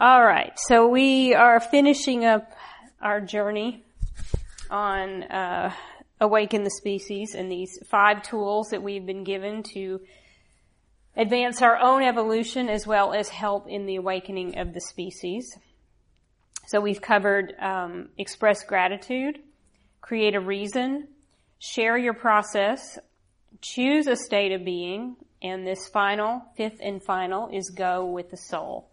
All right, so we are finishing up our journey on Awaken the Species and these 5 tools that we've been given to advance our own evolution as well as help in the awakening of the species. So we've covered express gratitude, create a reason, share your process, choose a state of being, and this final, 5th and final, is go with the soul.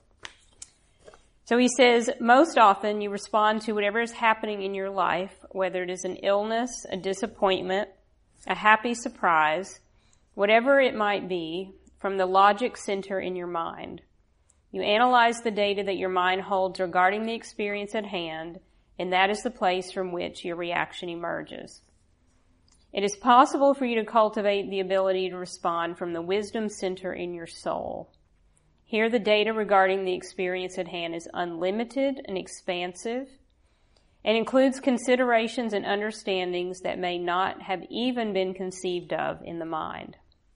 So he says, most often you respond to whatever is happening in your life, whether it is an illness, a disappointment, a happy surprise, whatever it might be, from the logic center in your mind. You analyze the data that your mind holds regarding the experience at hand, and that is the place from which your reaction emerges. It is possible for you to cultivate the ability to respond from the wisdom center in your soul. Here the data regarding the experience at hand is unlimited and expansive and includes considerations and understandings that may not have even been conceived of in the mind.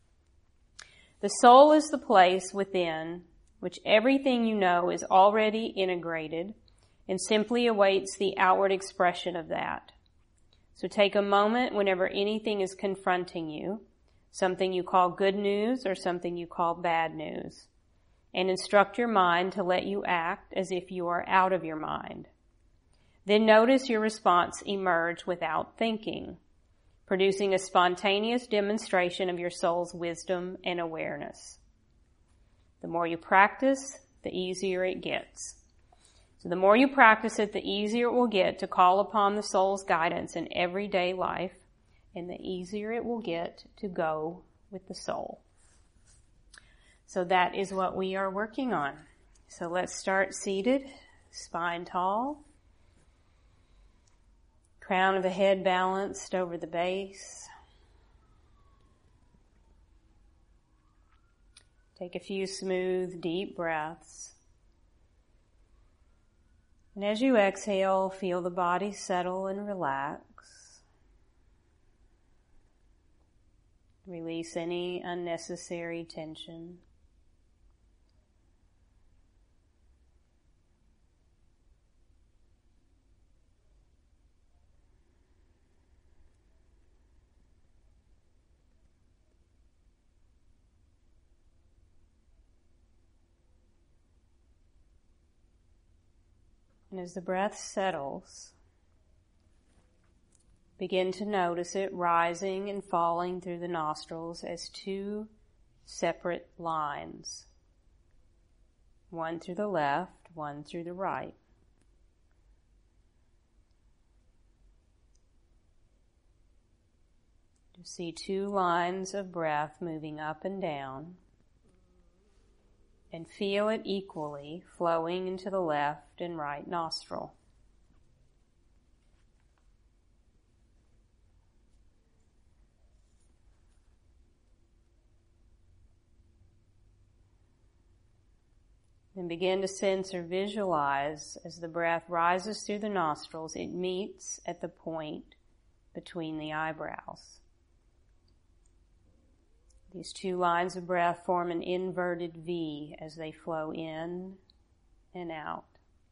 The soul is the place within which everything you know is already integrated and simply awaits the outward expression of that. So take a moment whenever anything is confronting you, something you call good news or something you call bad news, and instruct your mind to let you act as if you are out of your mind. Then notice your response emerge without thinking, producing a spontaneous demonstration of your soul's wisdom and awareness. The more you practice, the easier it gets. So the more you practice it, the easier it will get to call upon the soul's guidance in everyday life, and the easier it will get to go with the soul. So that is what we are working on. So let's start seated, spine tall, crown of the head balanced over the base. Take a few smooth, deep breaths. And as you exhale, feel the body settle and relax. Release any unnecessary tension. And as the breath settles, begin to notice it rising and falling through the nostrils as 2 separate lines. One through the left, one through the right. You see 2 lines of breath moving up and down. And feel it equally flowing into the left and right nostril. Then begin to sense or visualize as the breath rises through the nostrils, it meets at the point between the eyebrows. These 2 lines of breath form an inverted V as they flow in and out.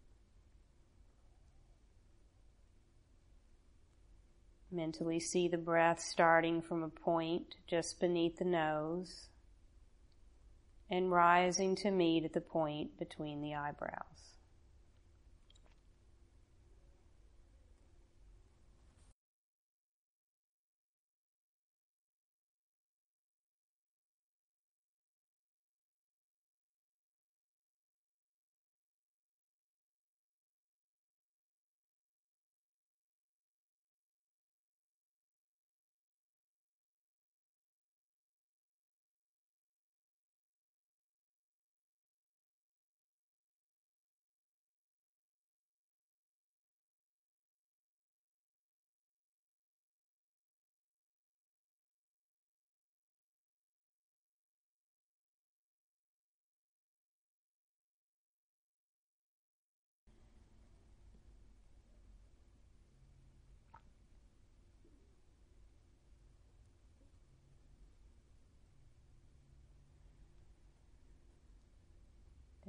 Mentally see the breath starting from a point just beneath the nose and rising to meet at the point between the eyebrows.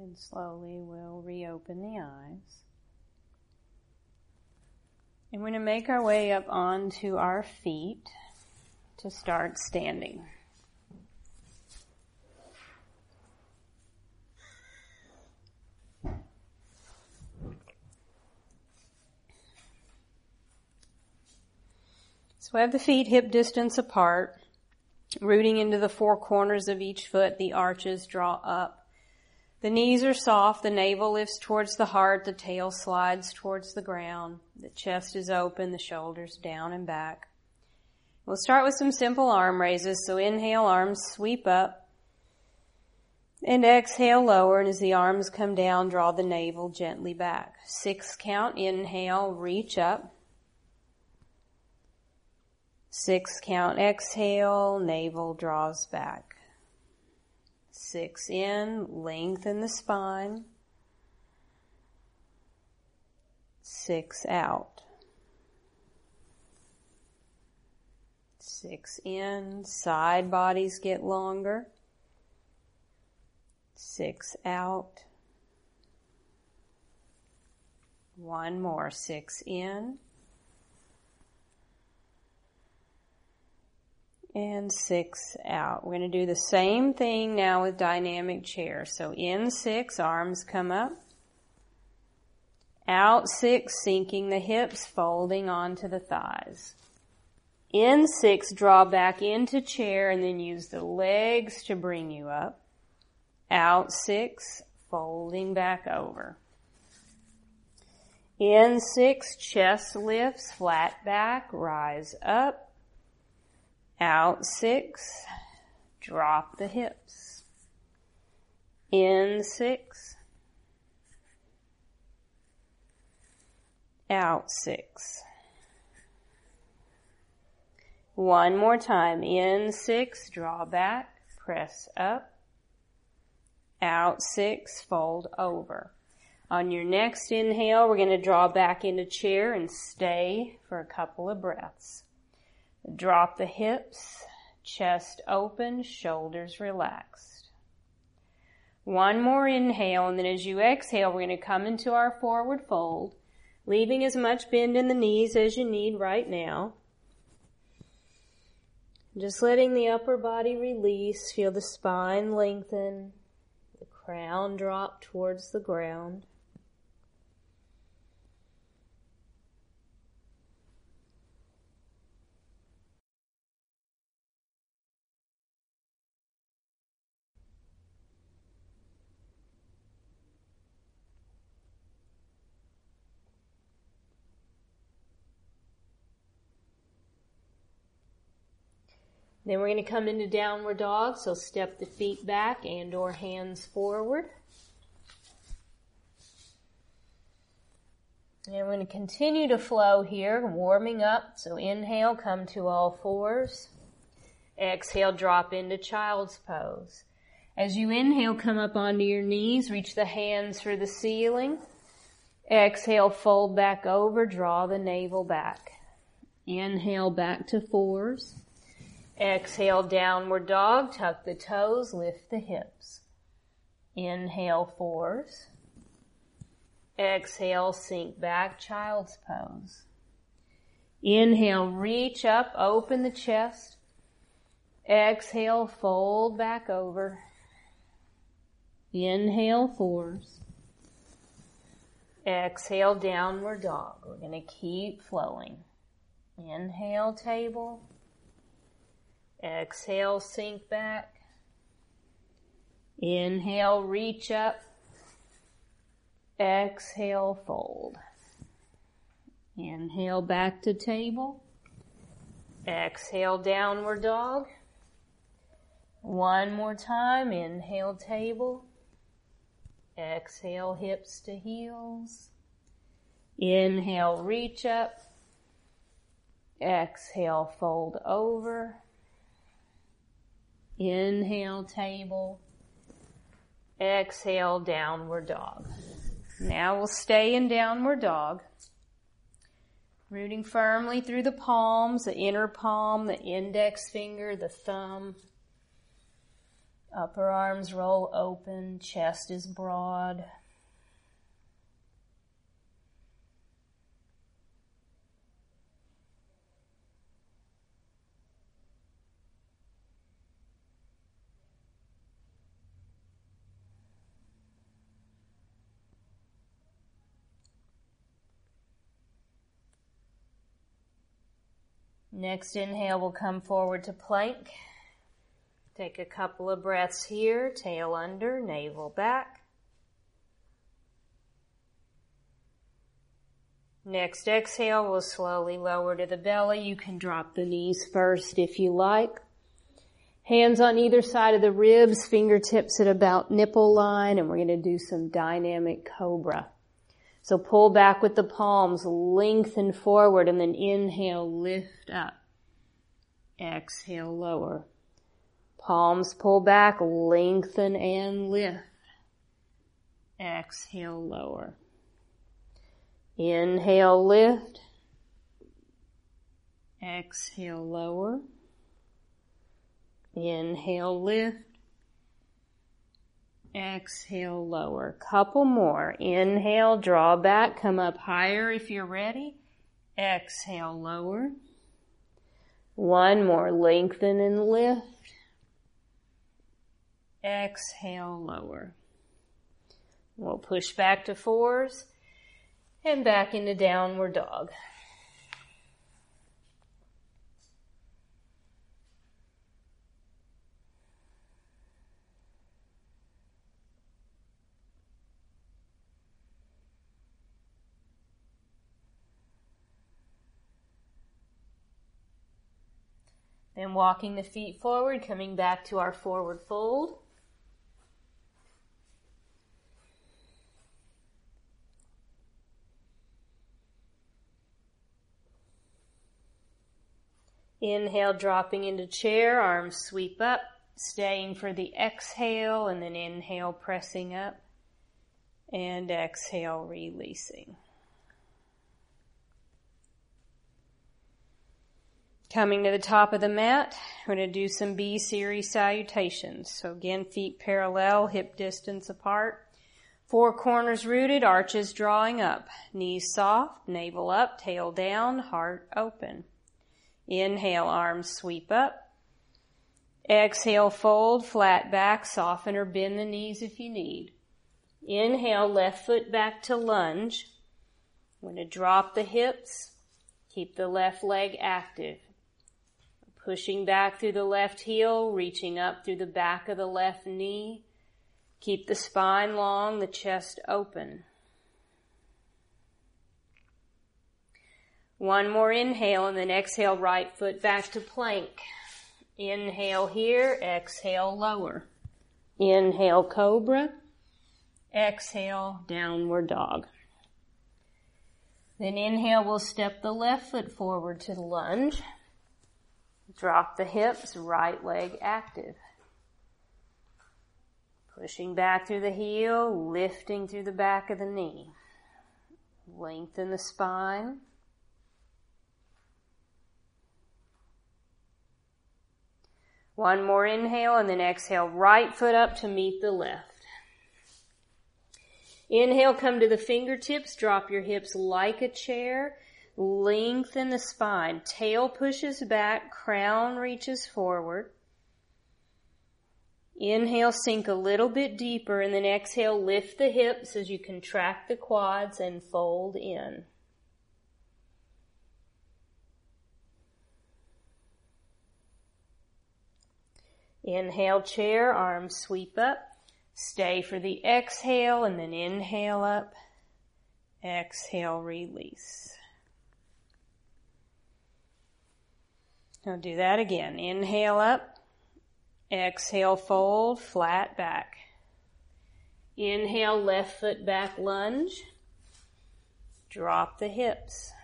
And slowly we'll reopen the eyes. And we're going to make our way up onto our feet to start standing. So we have the feet hip distance apart, rooting into the four corners of each foot. The arches draw up. The knees are soft, the navel lifts towards the heart, the tail slides towards the ground, the chest is open, the shoulders down and back. We'll start with some simple arm raises, so inhale, arms sweep up, and exhale, lower, and as the arms come down, draw the navel gently back. 6 count, inhale, reach up. 6 count, exhale, navel draws back. 6 in, lengthen the spine. 6 out. 6 in, side bodies get longer. 6 out. 1 more, 6 in. And 6 out. We're going to do the same thing now with dynamic chair. So in 6, arms come up. Out 6, sinking the hips, folding onto the thighs. In 6, draw back into chair and then use the legs to bring you up. Out 6, folding back over. In 6, chest lifts, flat back, rise up. Out 6, drop the hips. In 6, out 6. One more time. In 6, draw back, press up. Out 6, fold over. On your next inhale, we're going to draw back into chair and stay for a couple of breaths. Drop the hips, chest open, shoulders relaxed. One more inhale, and then as you exhale, we're going to come into our forward fold, leaving as much bend in the knees as you need right now. Just letting the upper body release, feel the spine lengthen, the crown drop towards the ground. Then we're going to come into downward dog, so step the feet back and or hands forward. And we're going to continue to flow here, warming up. So inhale, come to all fours. Exhale, drop into child's pose. As you inhale, come up onto your knees, reach the hands for the ceiling. Exhale, fold back over, draw the navel back. Inhale, back to fours. Exhale, downward dog, tuck the toes, lift the hips. Inhale, fours. Exhale, sink back, child's pose. Inhale, reach up, open the chest. Exhale, fold back over. Inhale, fours. Exhale, downward dog. We're going to keep flowing. Inhale, table. Exhale, sink back. Inhale, reach up. Exhale, fold. Inhale, back to table. Exhale, downward dog. One more time. Inhale, table. Exhale, hips to heels. Inhale, reach up. Exhale, fold over. Inhale, table. Exhale, downward dog. Now we'll stay in downward dog. Rooting firmly through the palms, the inner palm, the index finger, the thumb. Upper arms roll open, chest is broad. Next inhale, we'll come forward to plank. Take a couple of breaths here, tail under, navel back. Next exhale, we'll slowly lower to the belly. You can drop the knees first if you like. Hands on either side of the ribs, fingertips at about nipple line, and we're going to do some dynamic cobra. So pull back with the palms, lengthen forward, and then inhale, lift up. Exhale, lower. Palms pull back, lengthen and lift. Exhale, lower. Inhale, lift. Exhale, lower. Inhale, lift. Exhale, lower. Couple more. Inhale, draw back, come up higher if you're ready. Exhale, lower. One more, lengthen and lift. Exhale, lower. We'll push back to fours and back into downward dog. Then walking the feet forward, coming back to our forward fold. Inhale, dropping into chair, arms sweep up, staying for the exhale, and then inhale, pressing up, and exhale, releasing. Coming to the top of the mat, we're going to do some B series salutations. So again, feet parallel, hip distance apart. Four corners rooted, arches drawing up. Knees soft, navel up, tail down, heart open. Inhale, arms sweep up. Exhale, fold, flat back, soften or bend the knees if you need. Inhale, left foot back to lunge. I'm going to drop the hips, keep the left leg active. Pushing back through the left heel, reaching up through the back of the left knee. Keep the spine long, the chest open. One more inhale and then exhale, right foot back to plank. Inhale here, exhale, lower. Inhale, cobra. Exhale, downward dog. Then inhale, we'll step the left foot forward to the lunge. Drop the hips, right leg active. Pushing back through the heel, lifting through the back of the knee. Lengthen the spine. One more inhale and then exhale, right foot up to meet the left. Inhale, come to the fingertips, drop your hips like a chair. Lengthen the spine. Tail pushes back, crown reaches forward. Inhale, sink a little bit deeper, and then exhale, lift the hips as you contract the quads and fold in. Inhale, chair, arms sweep up. Stay for the exhale, and then inhale up. Exhale, release. Now do that again. Inhale up. Exhale, fold, flat back. Inhale, left foot back lunge. Drop the hips.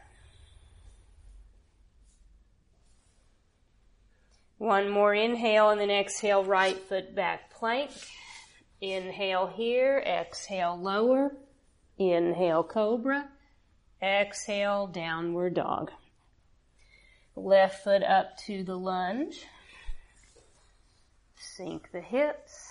One more inhale and then exhale, right foot back plank. Inhale here, exhale, lower. Inhale, cobra. Exhale, downward dog. Left foot up to the lunge. Sink the hips.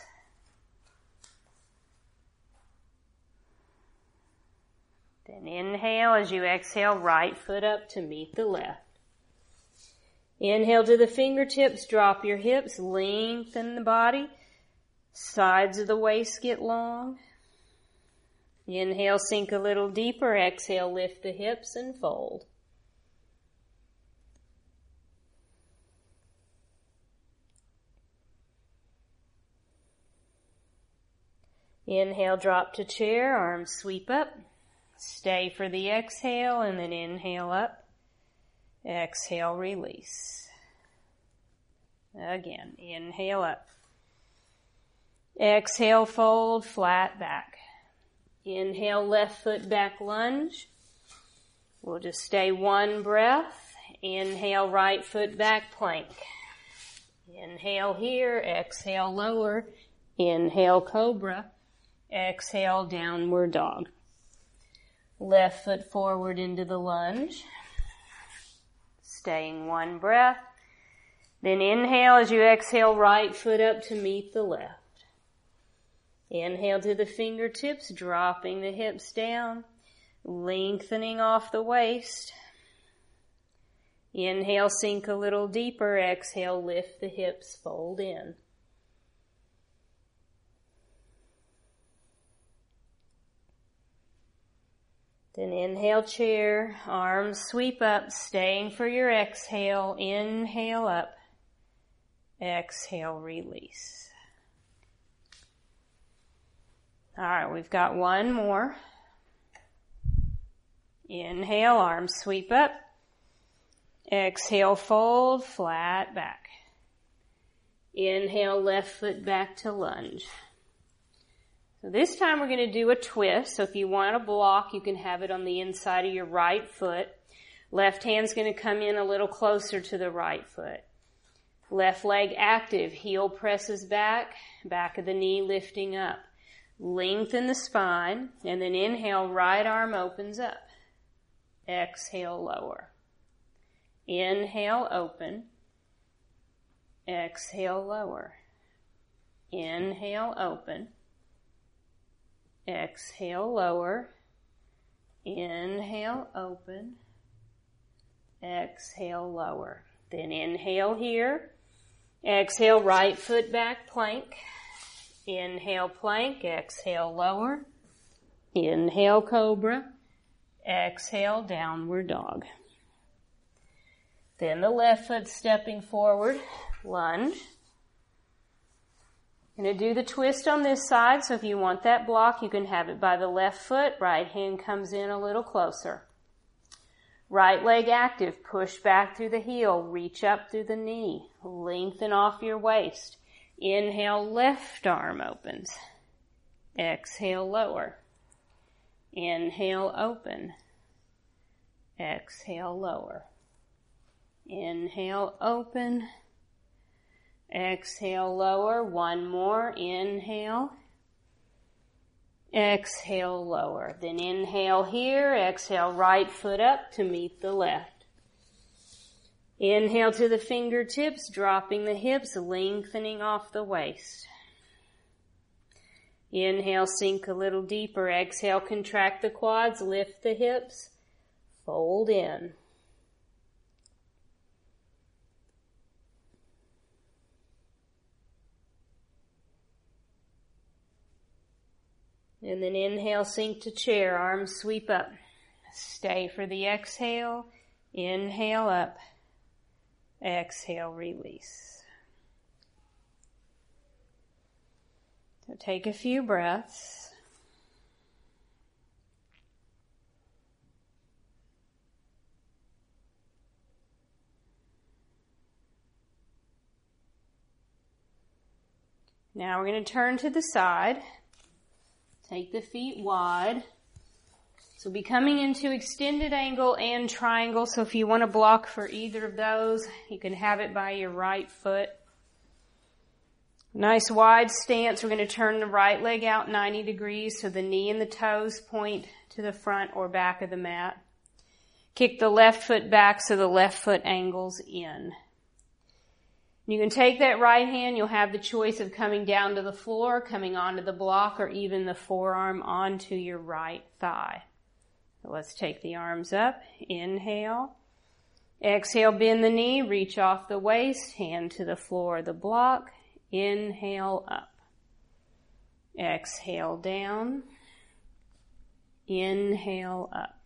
Then inhale as you exhale, right foot up to meet the left. Inhale to the fingertips, drop your hips, lengthen the body. Sides of the waist get long. Inhale, sink a little deeper. Exhale, lift the hips and fold. Inhale, drop to chair, arms sweep up. Stay for the exhale and then inhale up. Exhale, release. Again, inhale up. Exhale, fold, flat back. Inhale, left foot back lunge. We'll just stay one breath. Inhale, right foot back plank. Inhale here, exhale, lower. Inhale, cobra. Exhale, downward dog. Left foot forward into the lunge. Staying one breath. Then inhale as you exhale, right foot up to meet the left. Inhale to the fingertips, dropping the hips down, lengthening off the waist. Inhale, sink a little deeper. Exhale, lift the hips, fold in. Then inhale, chair, arms sweep up, staying for your exhale. Inhale up, exhale, release. All right, we've got one more. Inhale, arms sweep up. Exhale, fold, flat back. Inhale, left foot back to lunge. So this time we're going to do a twist. So if you want a block, you can have it on the inside of your right foot. Left hand's going to come in a little closer to the right foot. Left leg active, heel presses back, back of the knee lifting up. Lengthen the spine, and then inhale, right arm opens up. Exhale, lower. Inhale, open. Exhale, lower. Inhale, open. Exhale, lower. Inhale, open. Exhale, lower. Then inhale here. Exhale, right foot back, plank. Inhale, plank. Exhale, lower. Inhale, cobra. Exhale, downward dog. Then the left foot stepping forward, lunge. Going to do the twist on this side, so if you want that block, you can have it by the left foot. Right hand comes in a little closer. Right leg active, push back through the heel, reach up through the knee, lengthen off your waist. Inhale, left arm opens. Exhale, lower. Inhale, open. Exhale, lower. Inhale, open. Exhale, lower. One more. Inhale. Exhale, lower. Then inhale here. Exhale, right foot up to meet the left. Inhale to the fingertips, dropping the hips, lengthening off the waist. Inhale, sink a little deeper. Exhale, contract the quads, lift the hips, fold in. And then inhale, sink to chair, arms sweep up. Stay for the exhale. Inhale up. Exhale, release. So take a few breaths. Now we're going to turn to the side. Take the feet wide. So be coming into extended angle and triangle. So if you want to block for either of those, you can have it by your right foot. Nice wide stance. We're going to turn the right leg out 90 degrees so the knee and the toes point to the front or back of the mat. Kick the left foot back so the left foot angles in. You can take that right hand. You'll have the choice of coming down to the floor, coming onto the block, or even the forearm onto your right thigh. So let's take the arms up. Inhale. Exhale, bend the knee, reach off the waist, hand to the floor of the block. Inhale up. Exhale down. Inhale up.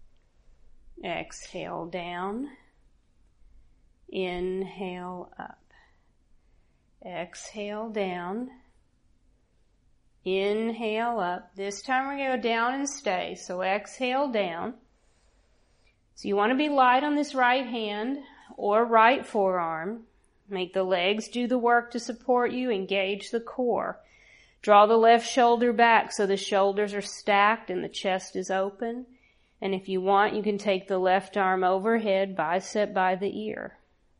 Exhale down. Inhale up. Exhale down. Inhale up. This time we're going to go down and stay. So exhale down. So you want to be light on this right hand or right forearm. Make the legs do the work to support you. Engage the core. Draw the left shoulder back so the shoulders are stacked and the chest is open. And if you want, you can take the left arm overhead, bicep by the ear.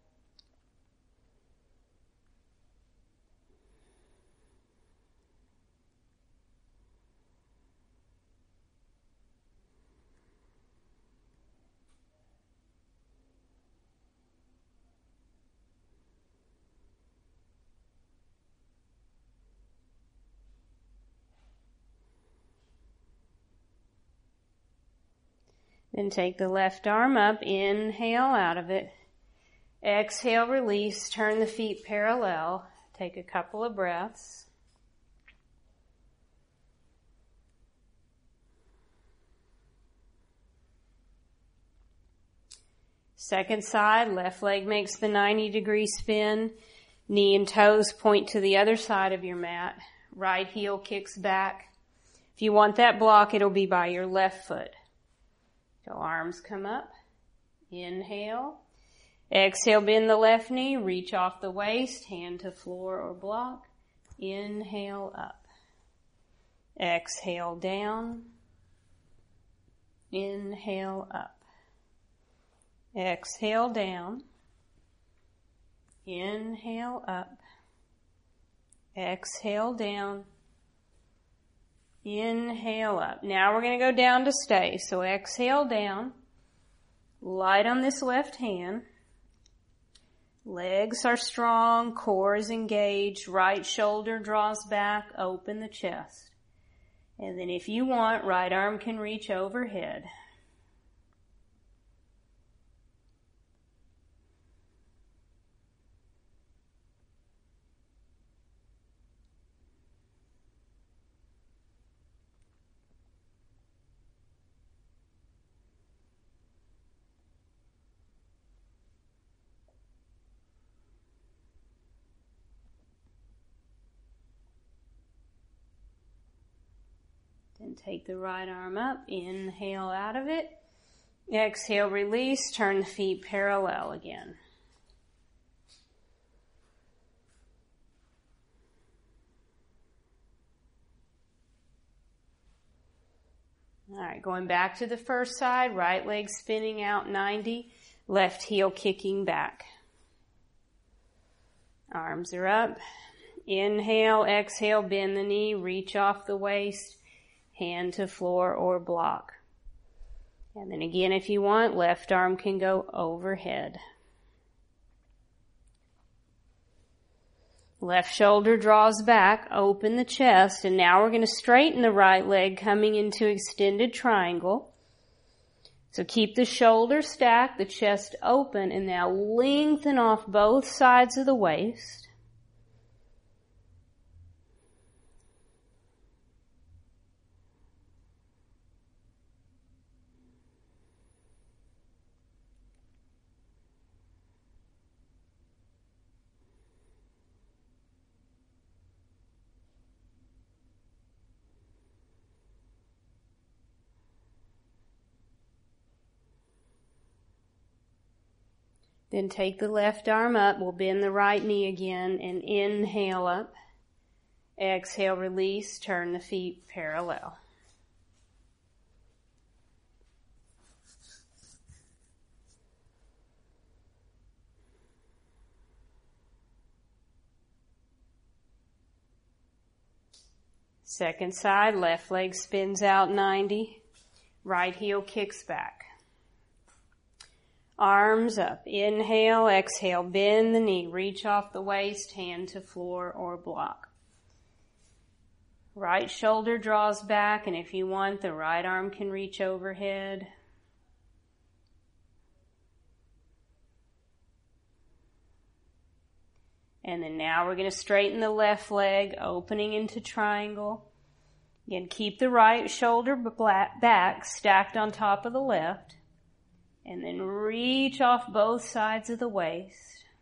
Then take the left arm up, inhale out of it. Exhale, release, turn the feet parallel. Take a couple of breaths. Second side, left leg makes the 90-degree spin. Knee and toes point to the other side of your mat. Right heel kicks back. If you want that block, it'll be by your left foot. So arms come up. Inhale. Exhale, bend the left knee. Reach off the waist. Hand to floor or block. Inhale up. Exhale down. Inhale up. Exhale down. Inhale up. Exhale down. Inhale up. Now we're going to go down to stay. So exhale down. Light on this left hand. Legs are strong. Core is engaged. Right shoulder draws back. Open the chest. And then if you want, right arm can reach overhead. Then take the right arm up, inhale out of it. Exhale, release, turn the feet parallel again. Alright, going back to the first side, right leg spinning out 90, left heel kicking back. Arms are up. Inhale, exhale, bend the knee, reach off the waist. Hand to floor or block. And then again, if you want, left arm can go overhead. Left shoulder draws back, open the chest, and now we're going to straighten the right leg coming into extended triangle. So keep the shoulder stacked, the chest open, and now lengthen off both sides of the waist. Then take the left arm up. We'll bend the right knee again and inhale up. Exhale, release, turn the feet parallel. Second side, left leg spins out 90. Right heel kicks back. Arms up. Inhale, exhale, bend the knee. Reach off the waist, hand to floor or block. Right shoulder draws back, and if you want, the right arm can reach overhead. And then now we're going to straighten the left leg, opening into triangle. Again, keep the right shoulder back, stacked on top of the left. And then reach off both sides of the waist.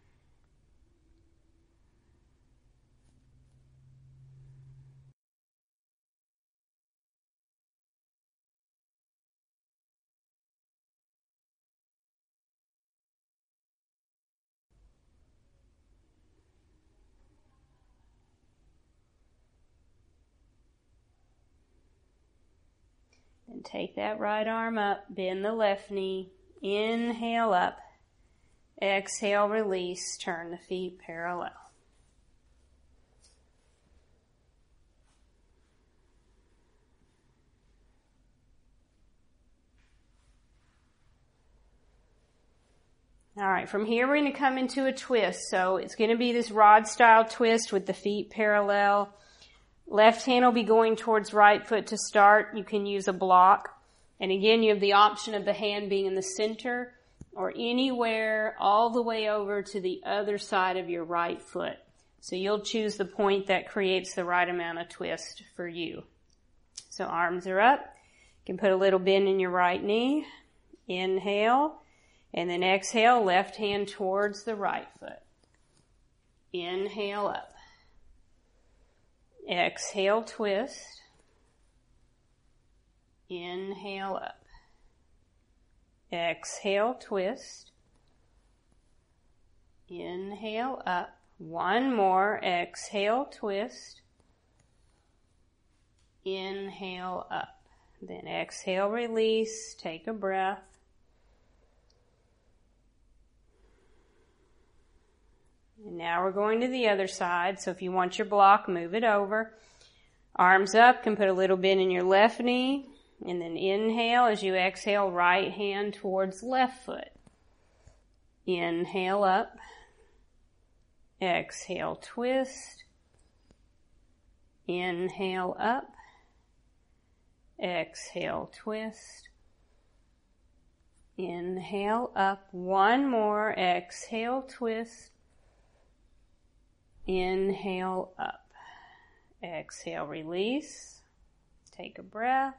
And take that right arm up, bend the left knee. Inhale up, exhale, release, turn the feet parallel. All right, from here we're going to come into a twist. So it's going to be this rod style twist with the feet parallel. Left hand will be going towards right foot to start. You can use a block. And again, you have the option of the hand being in the center or anywhere all the way over to the other side of your right foot. So you'll choose the point that creates the right amount of twist for you. So arms are up. You can put a little bend in your right knee. Inhale. And then exhale, left hand towards the right foot. Inhale up. Exhale, twist. Inhale up. Exhale, twist. Inhale up. One more. Exhale, twist. Inhale up. Then exhale, release. Take a breath. And now we're going to the other side. So if you want your block, move it over. Arms up. Can put a little bend in your left knee. And then inhale as you exhale, right hand towards left foot. Inhale up. Exhale, twist. Inhale up. Exhale, twist. Inhale up. One more. Exhale, twist. Inhale up. Exhale, release. Take a breath.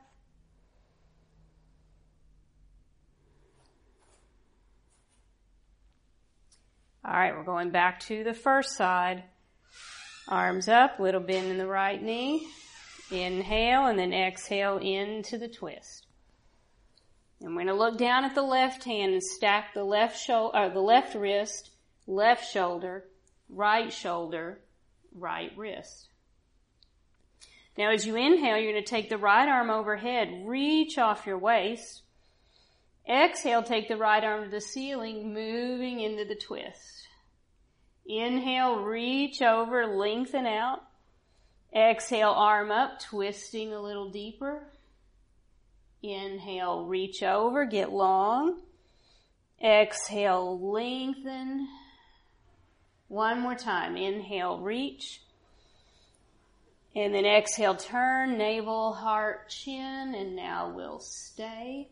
All right, we're going back to the first side. Arms up, little bend in the right knee. Inhale, and then exhale into the twist. And we're going to look down at the left hand and stack the left wrist, left shoulder, right wrist. Now as you inhale, you're going to take the right arm overhead, reach off your waist. Exhale, take the right arm to the ceiling, moving into the twist. Inhale, reach over, lengthen out. Exhale, arm up, twisting a little deeper. Inhale, reach over, get long. Exhale, lengthen. One more time. Inhale, reach. And then exhale, turn, navel, heart, chin, and now we'll stay.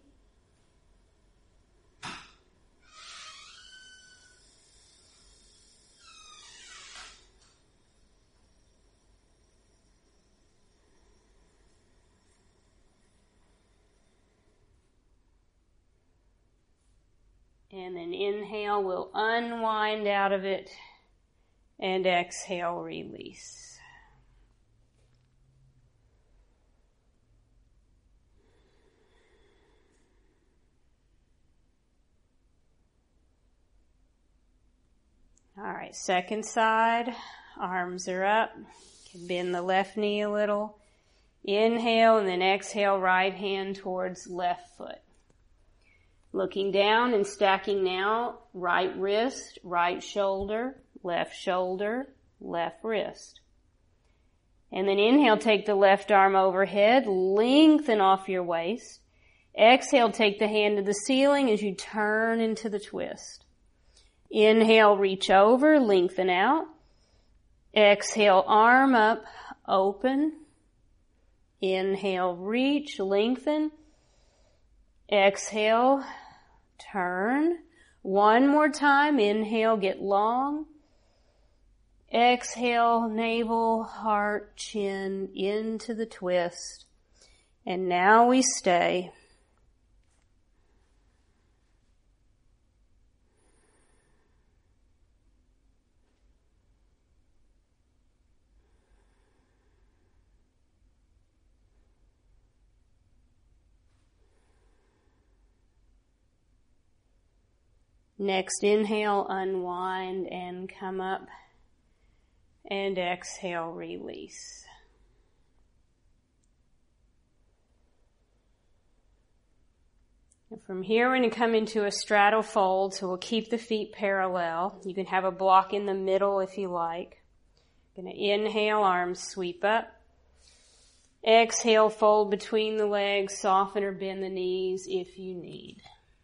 And then inhale, we'll unwind out of it. And exhale, release. All right, second side. Arms are up. Can bend the left knee a little. Inhale and then exhale, right hand towards left foot. Looking down and stacking now, right wrist, right shoulder, left wrist. And then inhale, take the left arm overhead, lengthen off your waist. Exhale, take the hand to the ceiling as you turn into the twist. Inhale, reach over, lengthen out. Exhale, arm up, open. Inhale, reach, lengthen. Exhale, turn. One more time. Inhale, get long. Exhale, navel, heart, chin, into the twist. And now we stay. Next inhale, unwind and come up. And exhale, release. And from here, we're going to come into a straddle fold, so we'll keep the feet parallel. You can have a block in the middle if you like. Going to inhale, arms sweep up. Exhale, fold between the legs, soften or bend the knees if you need.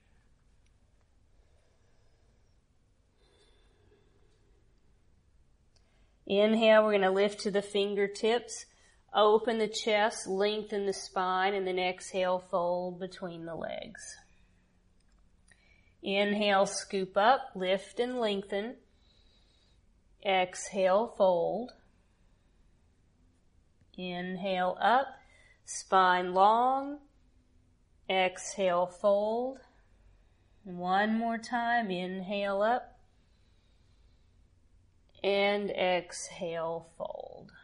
Inhale, we're going to lift to the fingertips, open the chest, lengthen the spine, and then exhale, fold between the legs. Inhale, scoop up, lift and lengthen. Exhale, fold. Inhale, up, spine long. Exhale, fold. One more time, inhale up. And exhale, fold.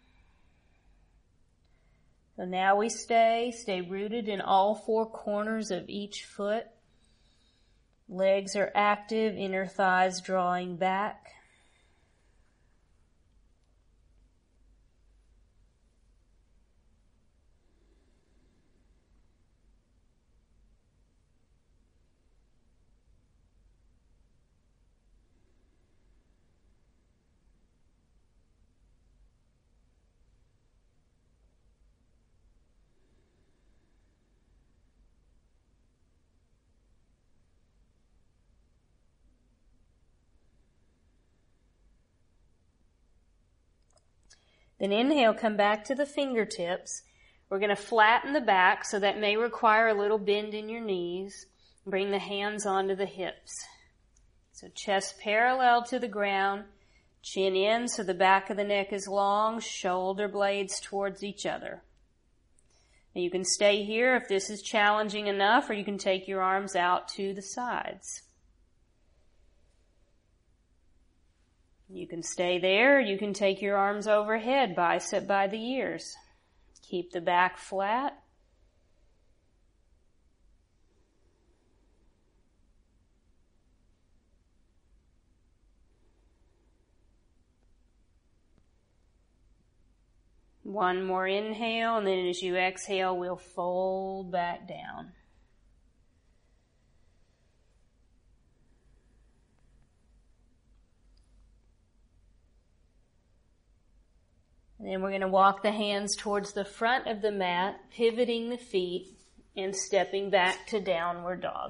So now we stay rooted in all four corners of each foot. Legs are active, inner thighs drawing back. Then inhale, come back to the fingertips. We're going to flatten the back, so that may require a little bend in your knees. Bring the hands onto the hips. So chest parallel to the ground, chin in so the back of the neck is long, shoulder blades towards each other. Now you can stay here if this is challenging enough, or you can take your arms out to the sides. You can stay there, you can take your arms overhead, bicep by the ears. Keep the back flat. One more inhale, and then as you exhale, we'll fold back down. And then we're going to walk the hands towards the front of the mat, pivoting the feet and stepping back to downward dog.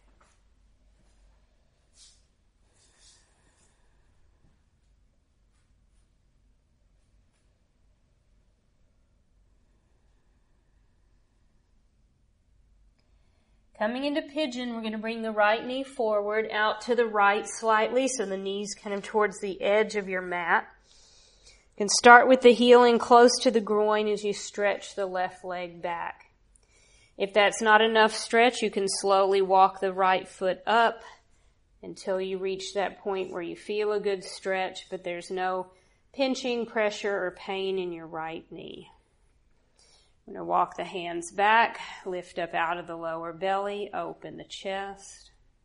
Coming into pigeon, we're going to bring the right knee forward, out to the right slightly, so the knee's kind of towards the edge of your mat. You can start with the heel in close to the groin as you stretch the left leg back. If that's not enough stretch, you can slowly walk the right foot up until you reach that point where you feel a good stretch, but there's no pinching, pressure, or pain in your right knee. I'm going to walk the hands back, lift up out of the lower belly, open the chest.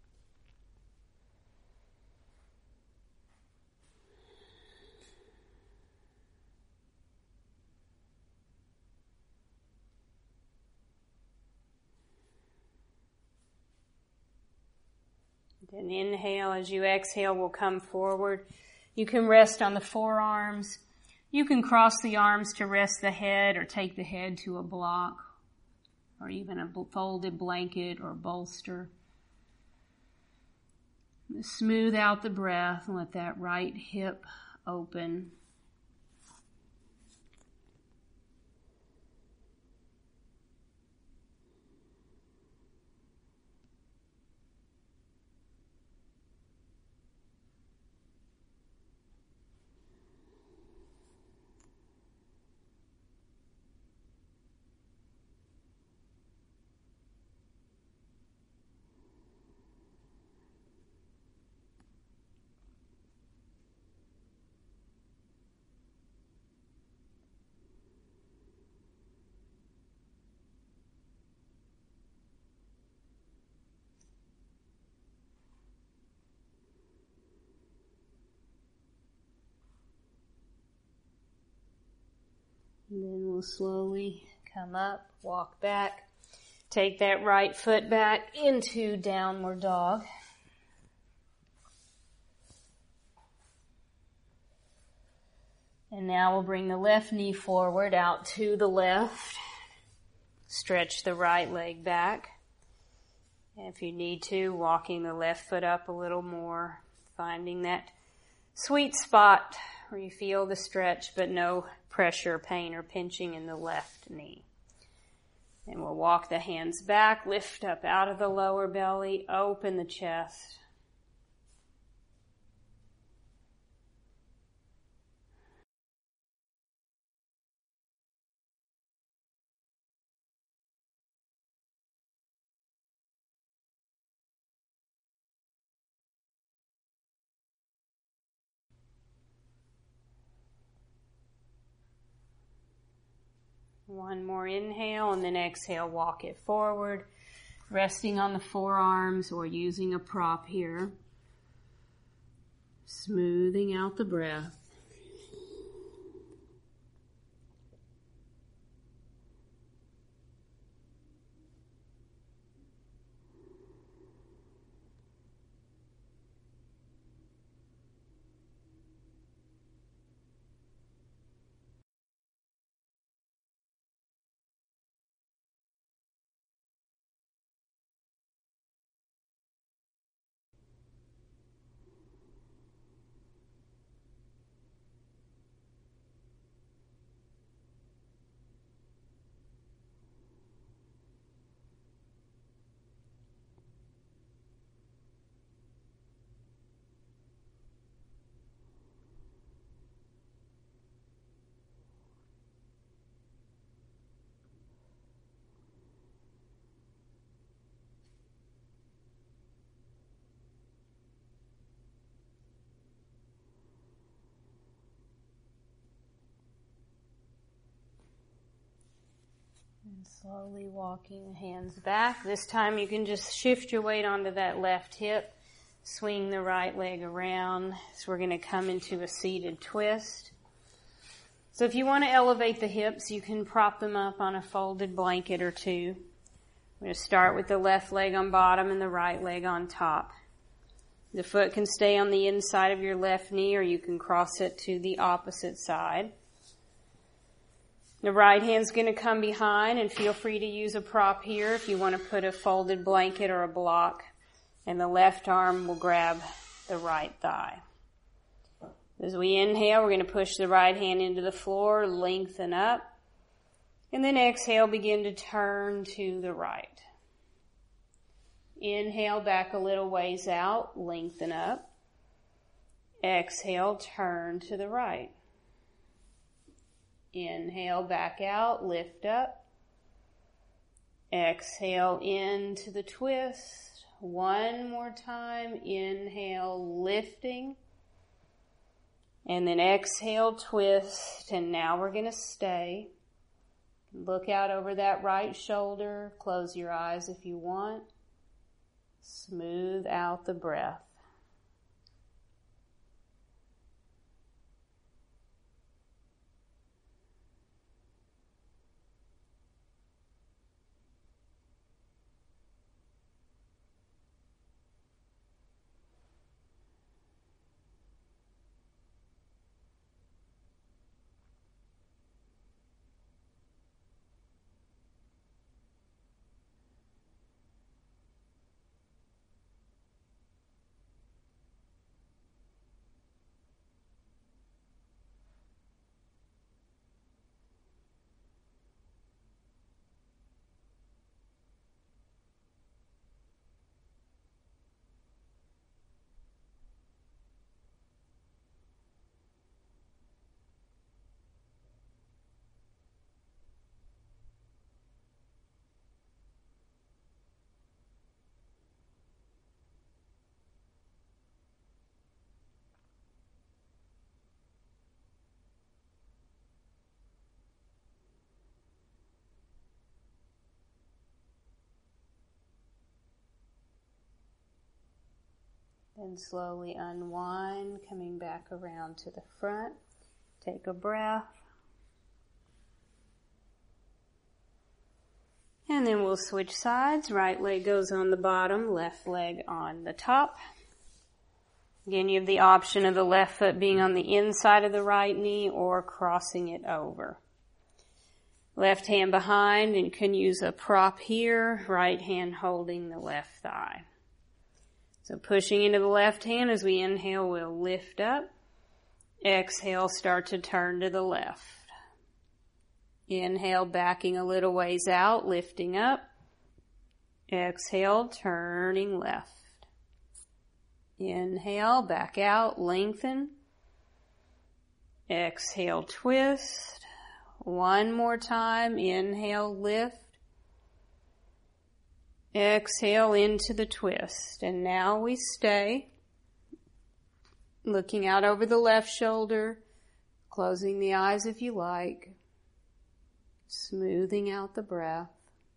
Then inhale, as you exhale, we'll come forward. You can rest on the forearms. You can cross the arms to rest the head or take the head to a block. or even a folded blanket or bolster. Smooth out the breath and let that right hip open. And then we'll slowly come up, walk back, take that right foot back into downward dog. And now we'll bring the left knee forward out to the left. Stretch the right leg back. And if you need to, walking the left foot up a little more, finding that sweet spot where you feel the stretch but no pressure, pain, or pinching in the left knee. And we'll walk the hands back, lift up out of the lower belly, open the chest. One more inhale, and then exhale, walk it forward, resting on the forearms or using a prop here. Smoothing out the breath. And slowly walking the hands back. This time you can just shift your weight onto that left hip. Swing the right leg around. So we're going to come into a seated twist. So if you want to elevate the hips, you can prop them up on a folded blanket or two. We're going to start with the left leg on bottom and the right leg on top. The foot can stay on the inside of your left knee, or you can cross it to the opposite side. The right hand's going to come behind, and feel free to use a prop here if you want to put a folded blanket or a block. And the left arm will grab the right thigh. As we inhale, we're going to push the right hand into the floor, lengthen up. And then exhale, begin to turn to the right. Inhale, back a little ways out, lengthen up. Exhale, turn to the right. Inhale, back out, lift up. Exhale, into the twist. One more time. Inhale, lifting. And then exhale, twist. And now we're going to stay. Look out over that right shoulder. Close your eyes if you want. Smooth out the breath. Then slowly unwind, coming back around to the front. Take a breath. And then we'll switch sides. Right leg goes on the bottom, left leg on the top. Again, you have the option of the left foot being on the inside of the right knee or crossing it over. Left hand behind, and you can use a prop here, right hand holding the left thigh. So pushing into the left hand as we inhale, we'll lift up. Exhale, start to turn to the left. Inhale, backing a little ways out, lifting up. Exhale, turning left. Inhale, back out, lengthen. Exhale, twist. One more time, inhale, lift. Exhale into the twist. And now we stay. Looking out over the left shoulder, closing the eyes if you like. Smoothing out the breath.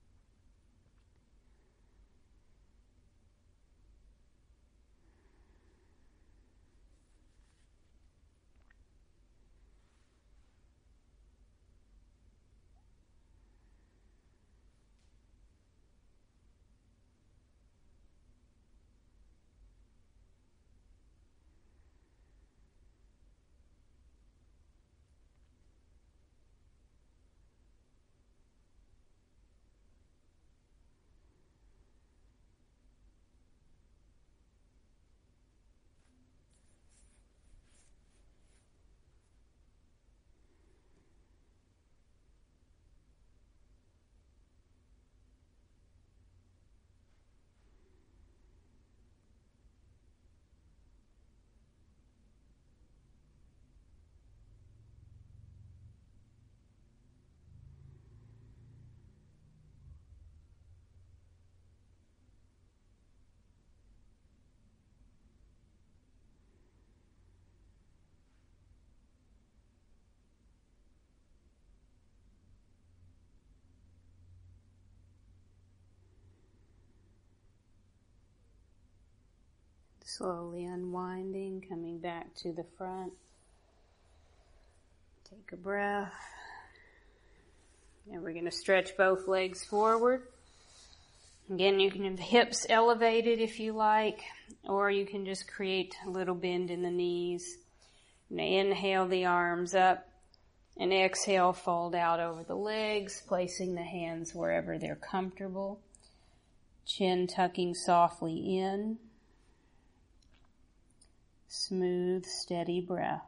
Slowly unwinding, coming back to the front. Take a breath. And we're going to stretch both legs forward. Again, you can have hips elevated if you like, or you can just create a little bend in the knees. And inhale the arms up, and exhale, fold out over the legs, placing the hands wherever they're comfortable. Chin tucking softly in. Smooth, steady breath.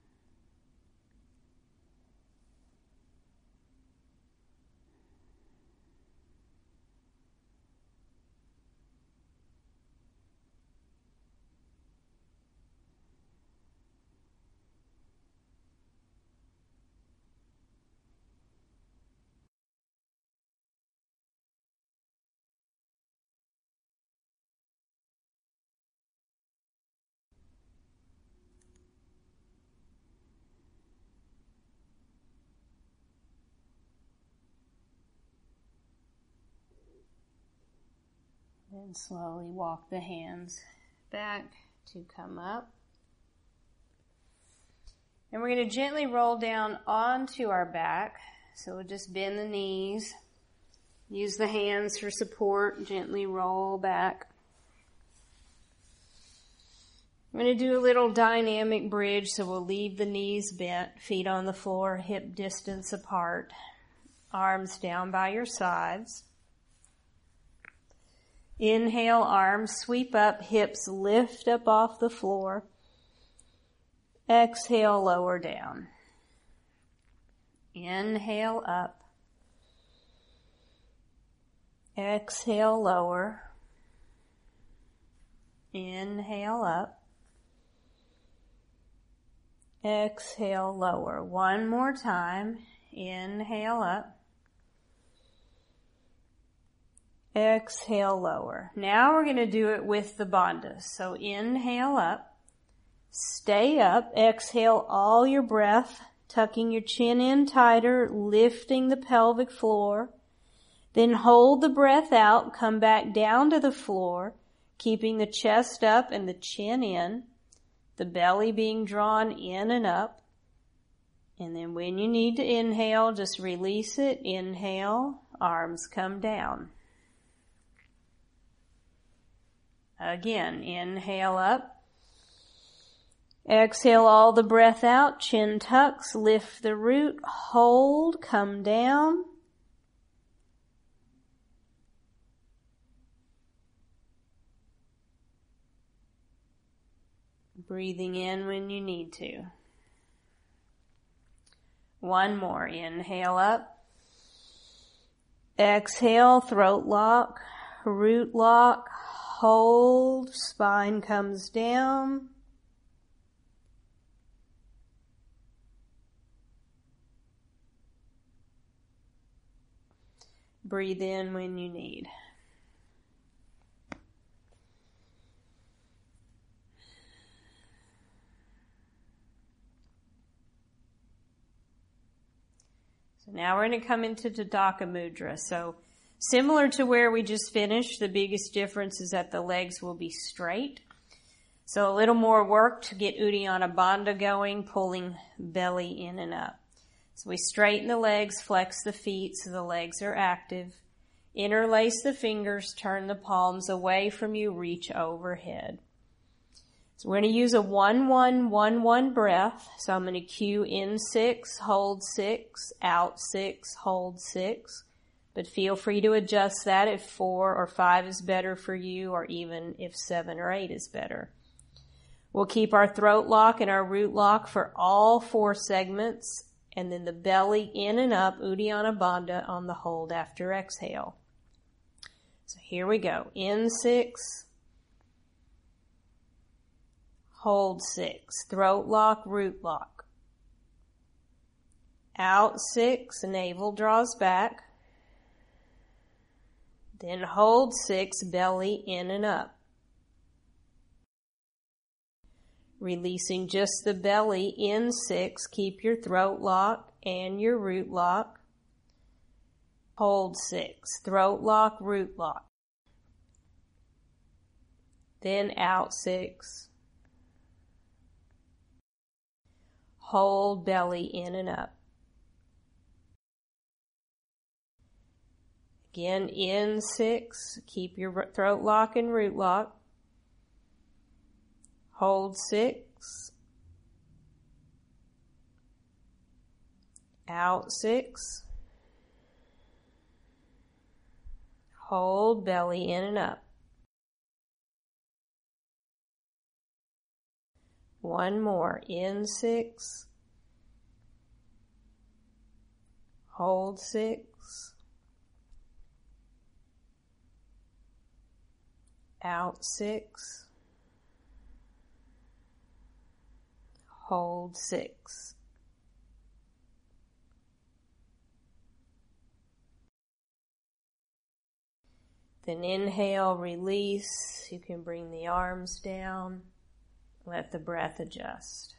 Then slowly walk the hands back to come up. And we're going to gently roll down onto our back. So we'll just bend the knees. Use the hands for support. Gently roll back. I'm going to do a little dynamic bridge, so we'll leave the knees bent, feet on the floor, hip distance apart, arms down by your sides. Inhale, arms sweep up, hips lift up off the floor. Exhale, lower down. Inhale, up. Exhale, lower. Inhale, up. Exhale, lower. One more time. Inhale, up. Exhale, lower. Now we're going to do it with the bandhas. So inhale up, stay up, exhale all your breath, tucking your chin in tighter, lifting the pelvic floor. Then hold the breath out, come back down to the floor, keeping the chest up and the chin in, the belly being drawn in and up. And then when you need to inhale, just release it. Inhale, arms come down. Again, inhale up. Exhale all the breath out, chin tucks, lift the root, hold, come down. Breathing in when you need to. One more. Inhale up. Exhale, throat lock, root lock, hold, spine comes down. Breathe in when you need. Now we're going to come into Tadaka Mudra. So similar to where we just finished, the biggest difference is that the legs will be straight. So a little more work to get Uddiyana Bandha going, pulling belly in and up. So we straighten the legs, flex the feet so the legs are active. Interlace the fingers, turn the palms away from you, reach overhead. So we're going to use a 1-1-1-1 breath. So I'm going to cue in 6, hold 6, out 6, hold 6. But feel free to adjust that if 4 or 5 is better for you, or even if 7 or 8 is better. We'll keep our throat lock and our root lock for all 4 segments, and then the belly in and up, Uddiyana Bandha on the hold after exhale. So here we go. In 6. Hold 6, throat lock, root lock. Out 6, navel draws back. Then hold 6, belly in and up. Releasing just the belly in 6, keep your throat lock and your root lock. Hold 6, throat lock, root lock. Then out 6. Hold belly in and up. Again, in 6, keep your throat lock and root lock. Hold 6. Out 6. Hold belly in and up. One more. In 6. Hold 6. Out 6. Hold 6. Then inhale, release. You can bring the arms down. Let the breath adjust.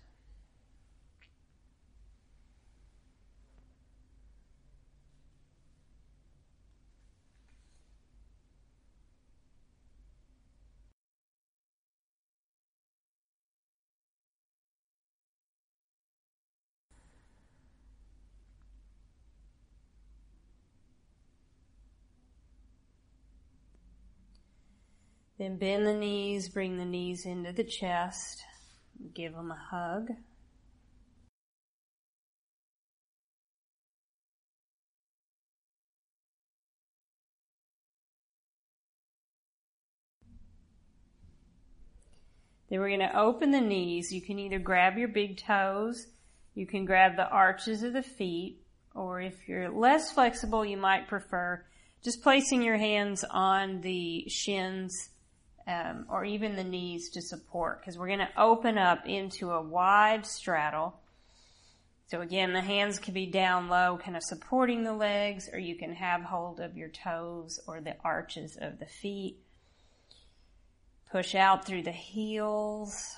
Then bend the knees, bring the knees into the chest, give them a hug. Then we're going to open the knees. You can either grab your big toes, you can grab the arches of the feet, or if you're less flexible, you might prefer just placing your hands on the shins or even the knees to support, because we're going to open up into a wide straddle. So again, the hands can be down low, kind of supporting the legs, or you can have hold of your toes or the arches of the feet. Push out through the heels.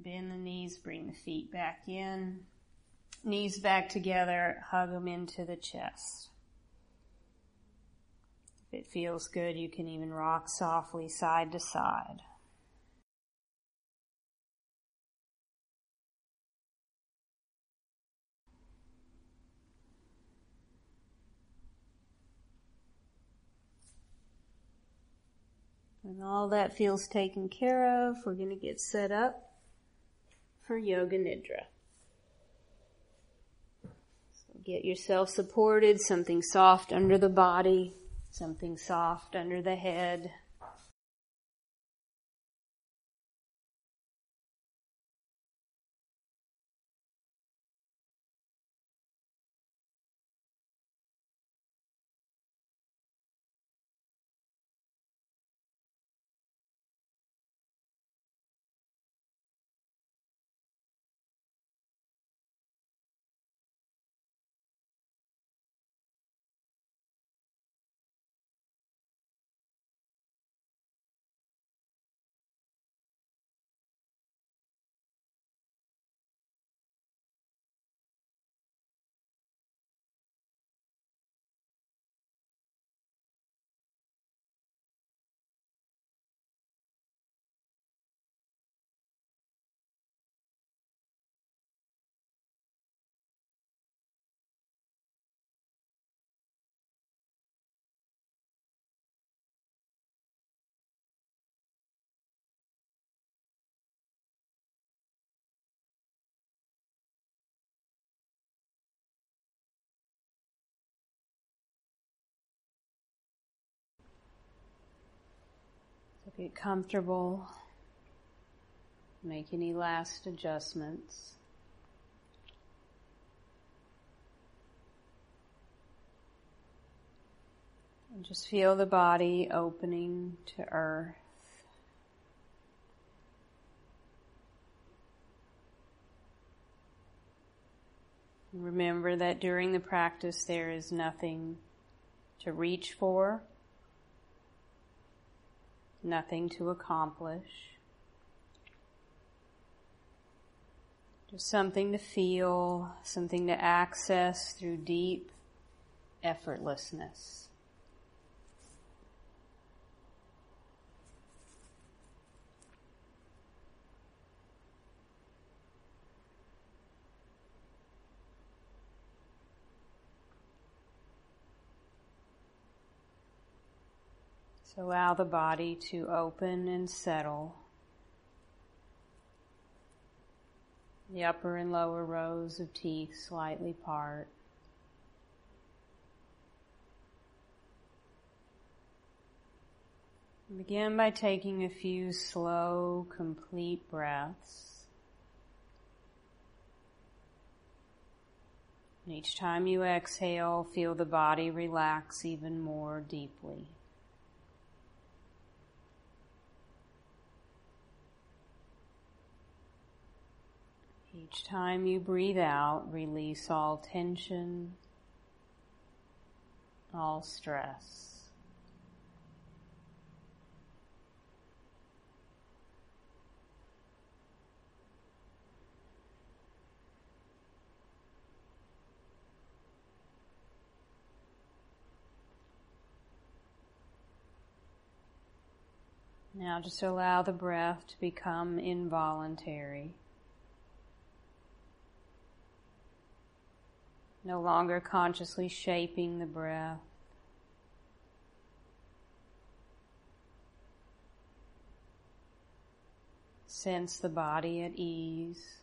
Bend the knees, bring the feet back in. Knees back together, hug them into the chest. If it feels good, you can even rock softly side to side. When all that feels taken care of, we're going to get set up for Yoga Nidra. So get yourself supported, something soft under the body, something soft under the head. So get comfortable. Make any last adjustments. And just feel the body opening to earth. Remember that during the practice there is nothing to reach for, nothing to accomplish. Just something to feel, something to access through deep effortlessness. So allow the body to open and settle. The upper and lower rows of teeth slightly part. Begin by taking a few slow, complete breaths. And each time you exhale, feel the body relax even more deeply. Each time you breathe out, release all tension, all stress. Now just allow the breath to become involuntary. No longer consciously shaping the breath. Sense the body at ease.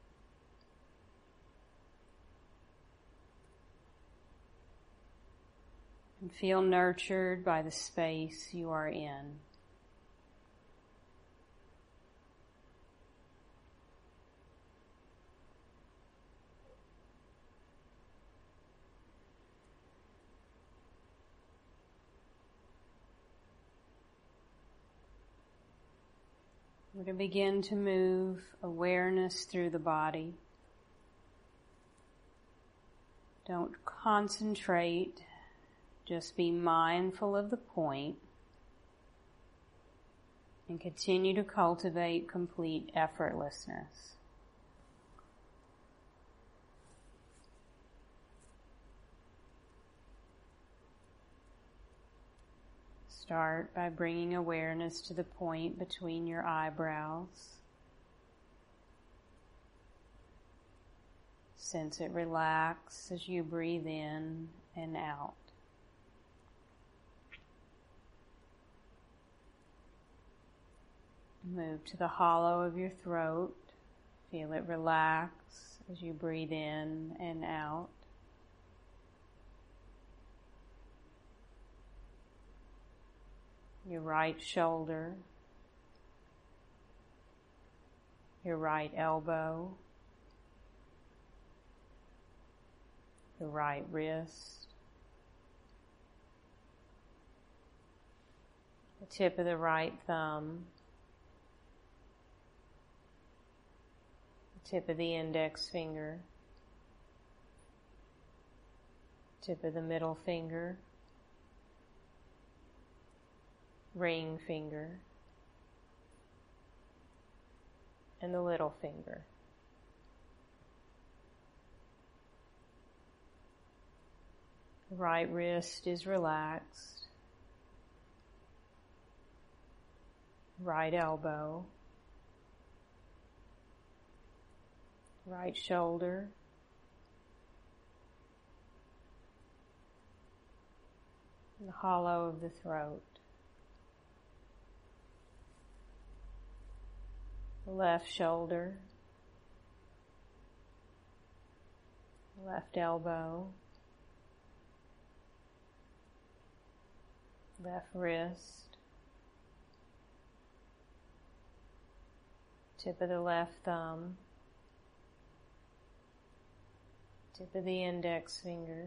And feel nurtured by the space you are in. We're going to begin to move awareness through the body. Don't concentrate, just be mindful of the point. and continue to cultivate complete effortlessness. Start by bringing awareness to the point between your eyebrows. Sense it relax as you breathe in and out. Move to the hollow of your throat. Feel it relax as you breathe in and out. Your right shoulder, your right elbow, your right wrist, the tip of the right thumb, the tip of the index finger, tip of the middle finger, ring finger, and the little finger. The right wrist is relaxed. Right elbow, right shoulder, and the hollow of the throat. The left shoulder, left elbow, left wrist, tip of the left thumb, tip of the index finger,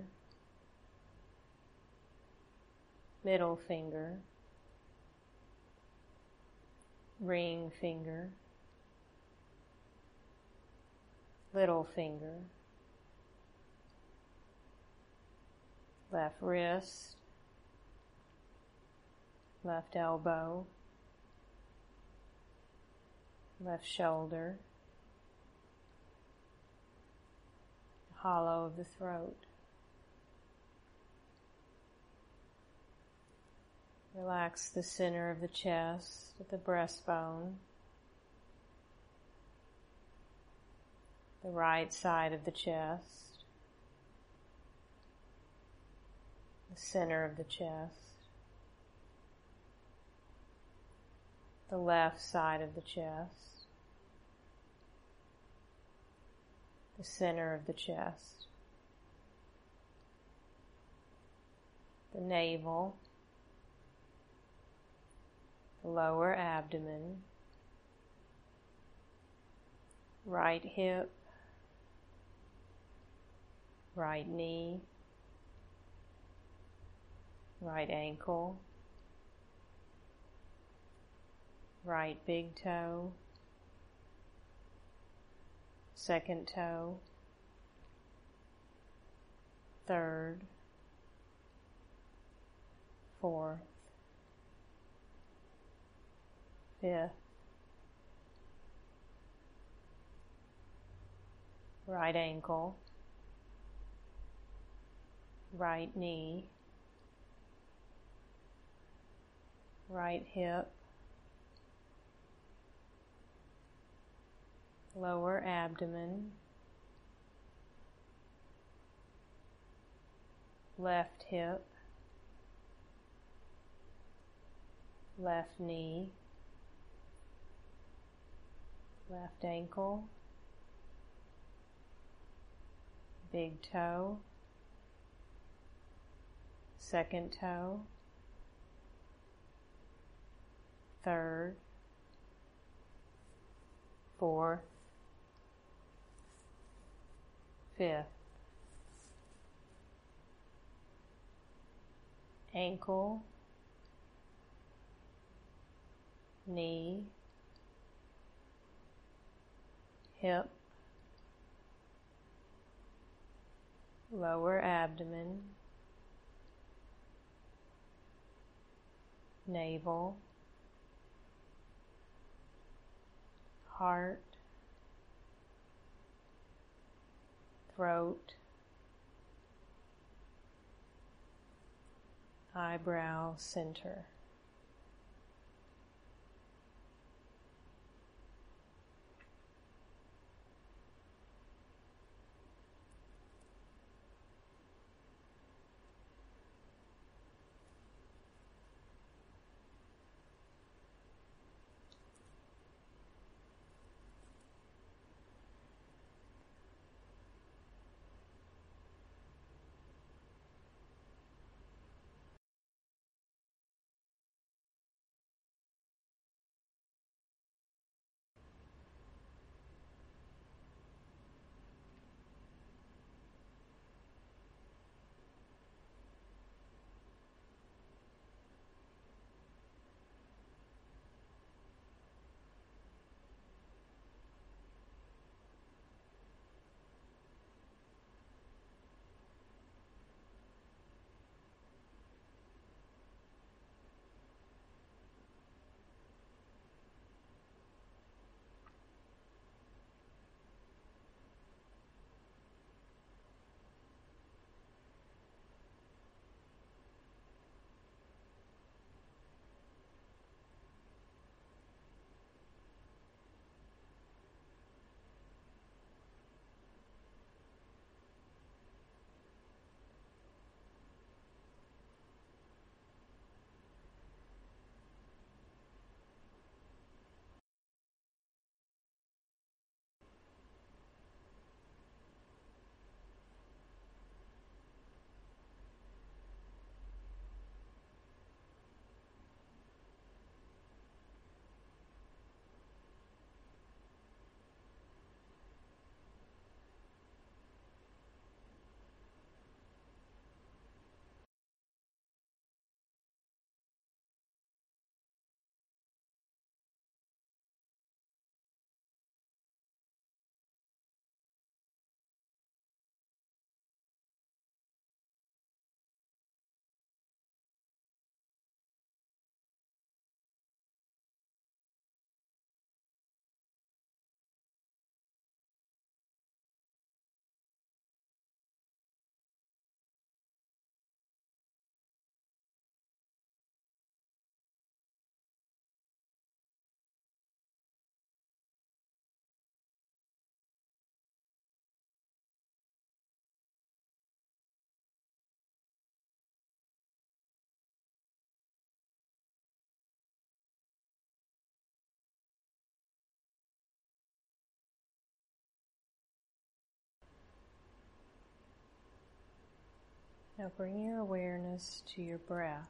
middle finger, ring finger, little finger, left wrist, left elbow, left shoulder, hollow of the throat. Relax the center of the chest at the breastbone, the right side of the chest, the center of the chest, the left side of the chest, the center of the chest, the navel, the lower abdomen, right hip, right knee, right ankle, right big toe, second toe, third, fourth, fifth, right ankle, right knee, right hip, lower abdomen, left hip, left knee, left ankle, big toe, second toe, third, fourth, fifth, ankle, knee, hip, lower abdomen, navel, heart, throat, eyebrow center. Now bring your awareness to your breath.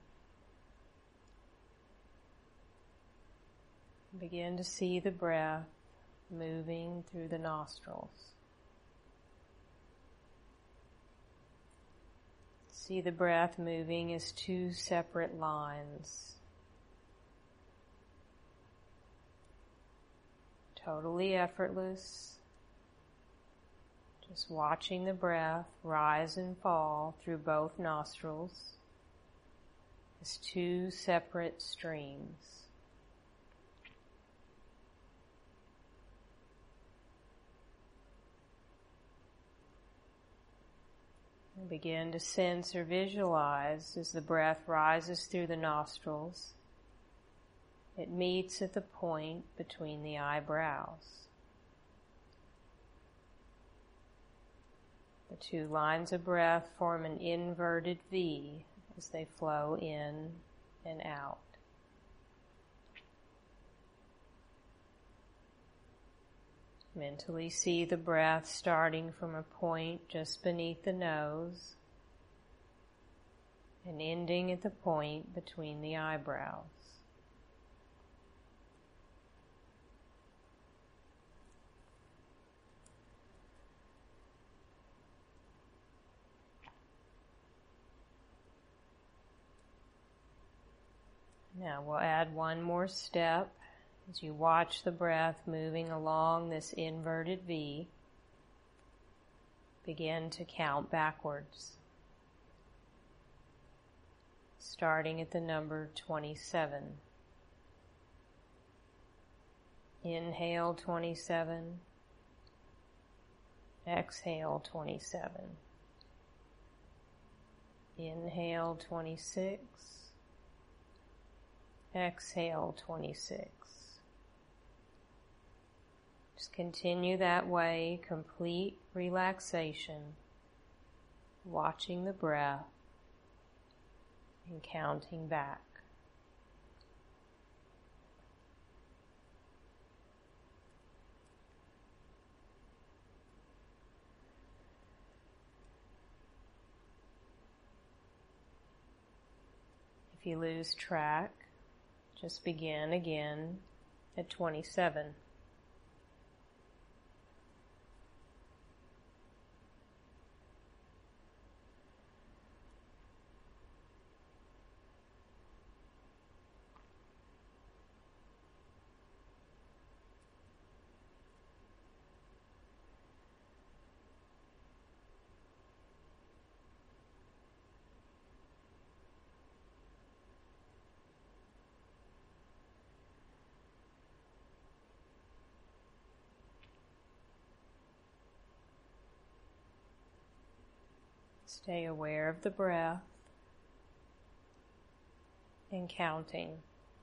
Begin to see the breath moving through the nostrils. See the breath moving as two separate lines. Totally effortless. Just watching the breath rise and fall through both nostrils as two separate streams. And begin to sense or visualize as the breath rises through the nostrils. It meets at the point between the eyebrows. The two lines of breath form an inverted V as they flow in and out. Mentally see the breath starting from a point just beneath the nose and ending at the point between the eyebrows. Now we'll add one more step. As you watch the breath moving along this inverted V, begin to count backwards, starting at the number 27. Inhale 27. Exhale 27. Inhale 26. Exhale 26. Just continue that way, complete relaxation, watching the breath and counting back. If you lose track, just begin again at 27. Stay aware of the breath and counting.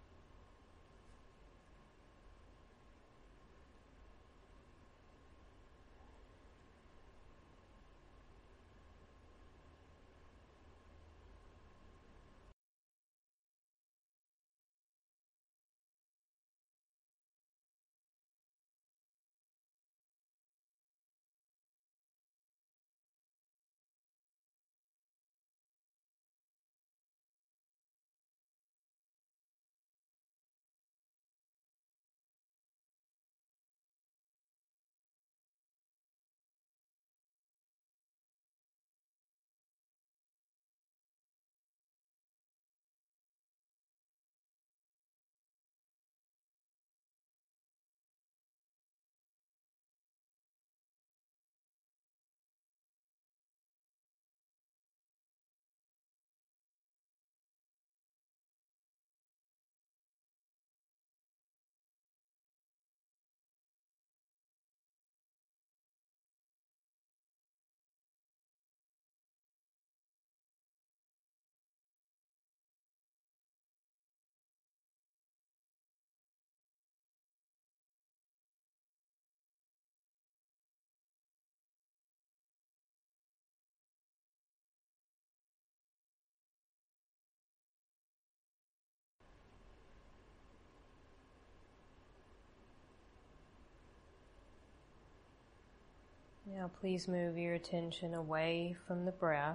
Now please move your attention away from the breath.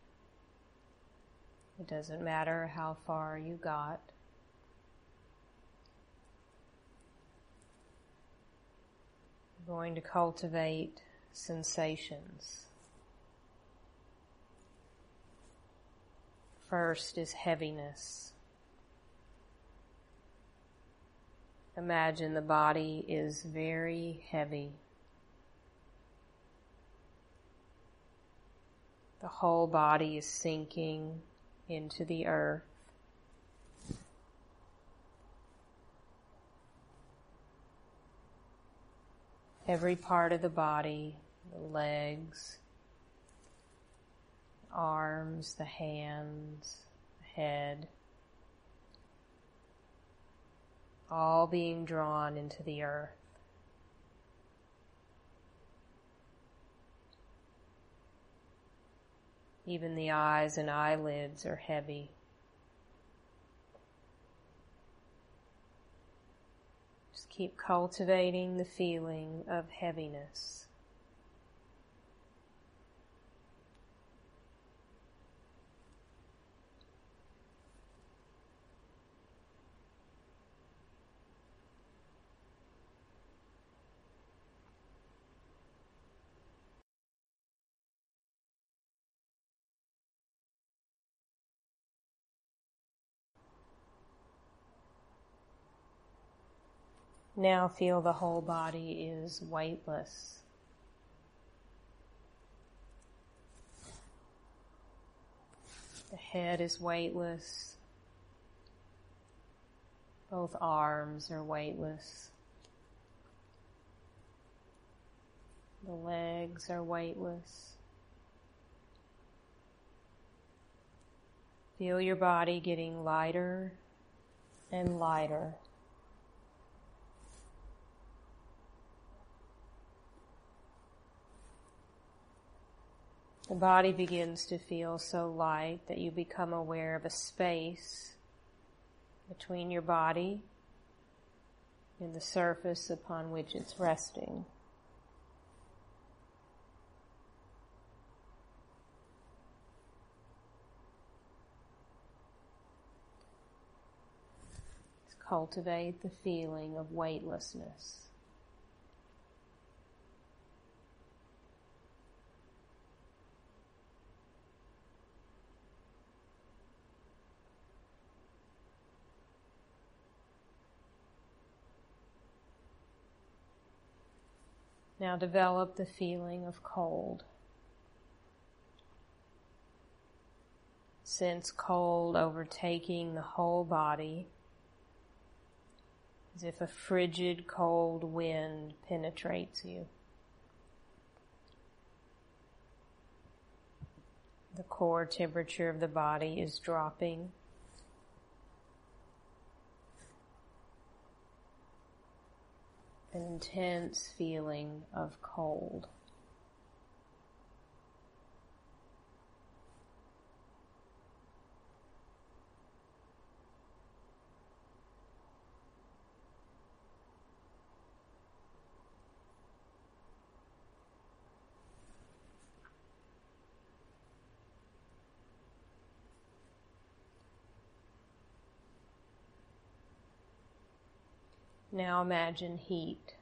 It doesn't matter how far you got. We're going to cultivate sensations. First is heaviness. Imagine the body is very heavy. The whole body is sinking into the earth. Every part of the body, the legs, the arms, the hands, the head, all being drawn into the earth. Even the eyes and eyelids are heavy. Just keep cultivating the feeling of heaviness. Now feel the whole body is weightless. The head is weightless. Both arms are weightless. The legs are weightless. Feel your body getting lighter and lighter. The body begins to feel so light that you become aware of a space between your body and the surface upon which it's resting. Cultivate the feeling of weightlessness. Now develop the feeling of cold. Sense cold overtaking the whole body, as if a frigid, cold wind penetrates you. The core temperature of the body is dropping. An intense feeling of cold. Now imagine heat.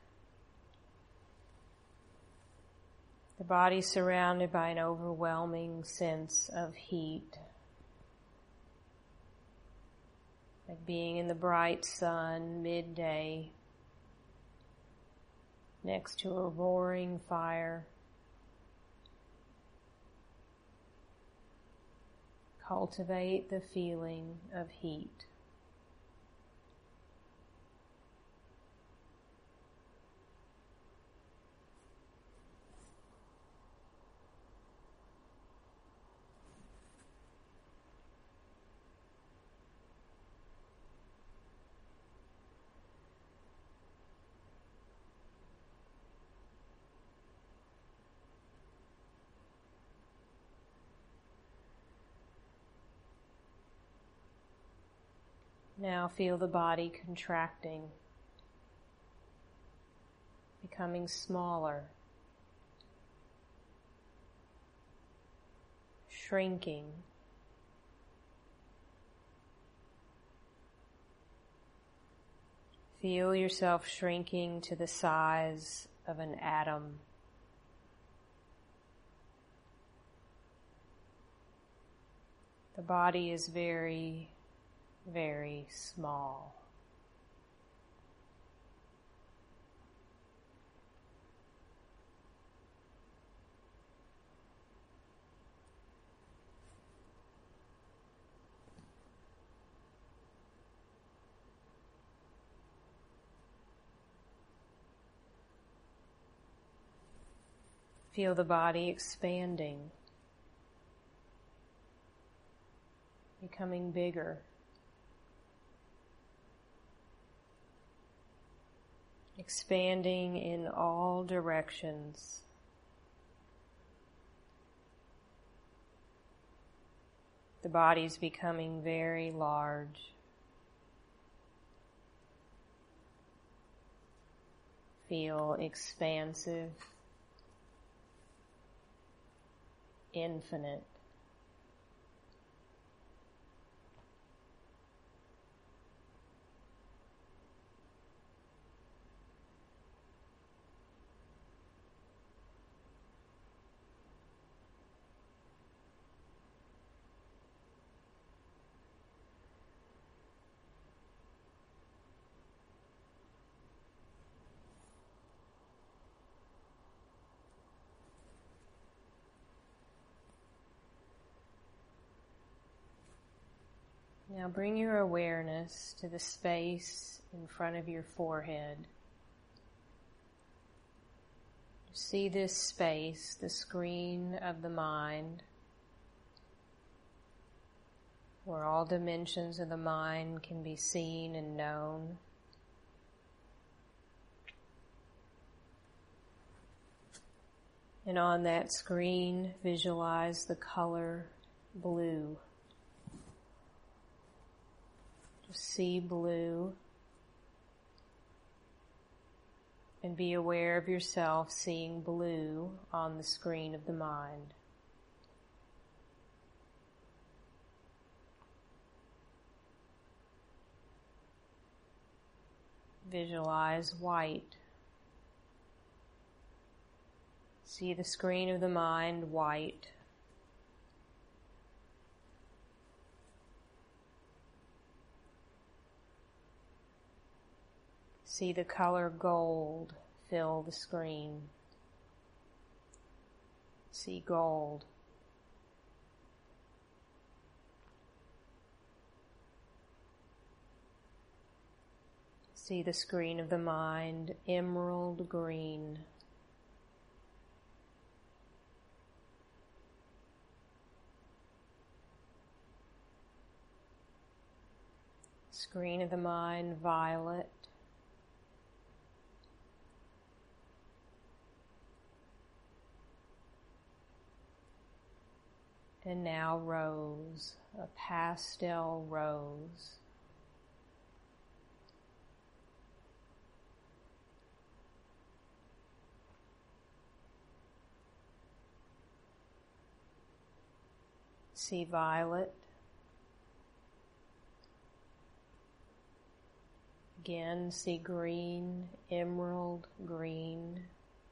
The body surrounded by an overwhelming sense of heat. Like being in the bright sun, midday, next to a roaring fire. Cultivate the feeling of heat. Now feel the body contracting, becoming smaller, shrinking. Feel yourself shrinking to the size of an atom. The body is very, very small. Feel the body expanding, becoming bigger. Expanding in all directions. The body's becoming very large. Feel expansive, infinite. Now bring your awareness to the space in front of your forehead. See this space, the screen of the mind, where all dimensions of the mind can be seen and known. And on that screen, visualize the color blue. Just see blue and be aware of yourself seeing blue on the screen of the mind. Visualize white. See the screen of the mind white. See the color gold fill the screen. See gold. See the screen of the mind emerald green. Screen of the mind violet. And now rose, a pastel rose. See violet. Again, see green, emerald green.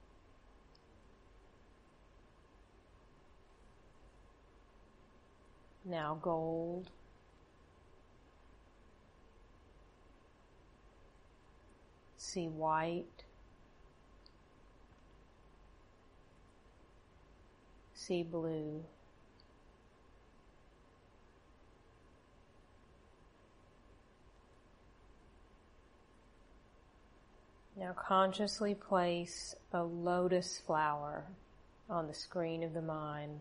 Now gold. See white. See blue. Now consciously place a lotus flower on the screen of the mind.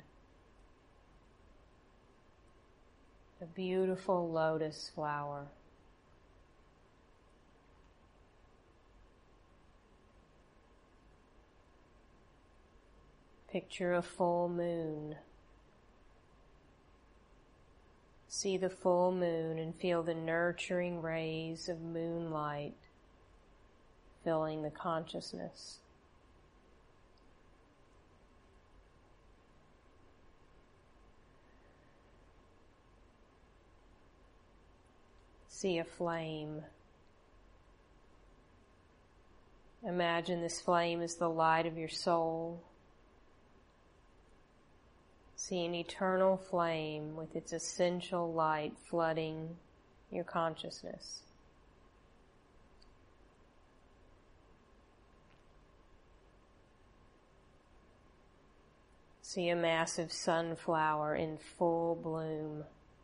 A beautiful lotus flower. Picture a full moon. See the full moon and feel the nurturing rays of moonlight filling the consciousness. See a flame. Imagine this flame is the light of your soul. See an eternal flame with its essential light flooding your consciousness. See a massive sunflower in full bloom.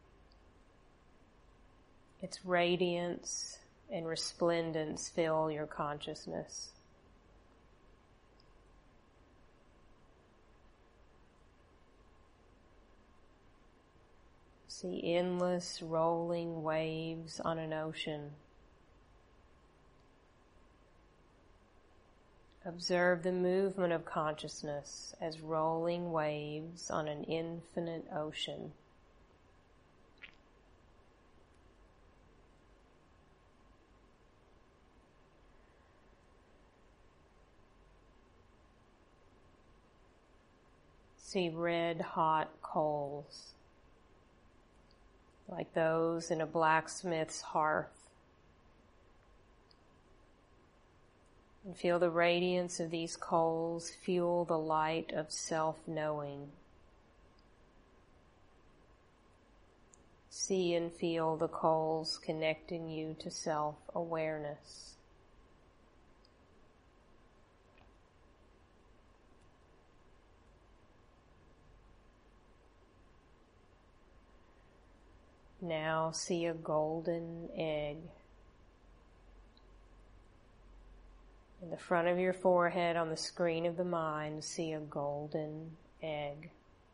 Its radiance and resplendence fill your consciousness. See endless rolling waves on an ocean. Observe the movement of consciousness as rolling waves on an infinite ocean. See red hot coals, like those in a blacksmith's hearth. And feel the radiance of these coals fuel the light of self-knowing. See and feel the coals connecting you to self-awareness. Now see a golden egg. In the front of your forehead, on the screen of the mind, see a golden egg.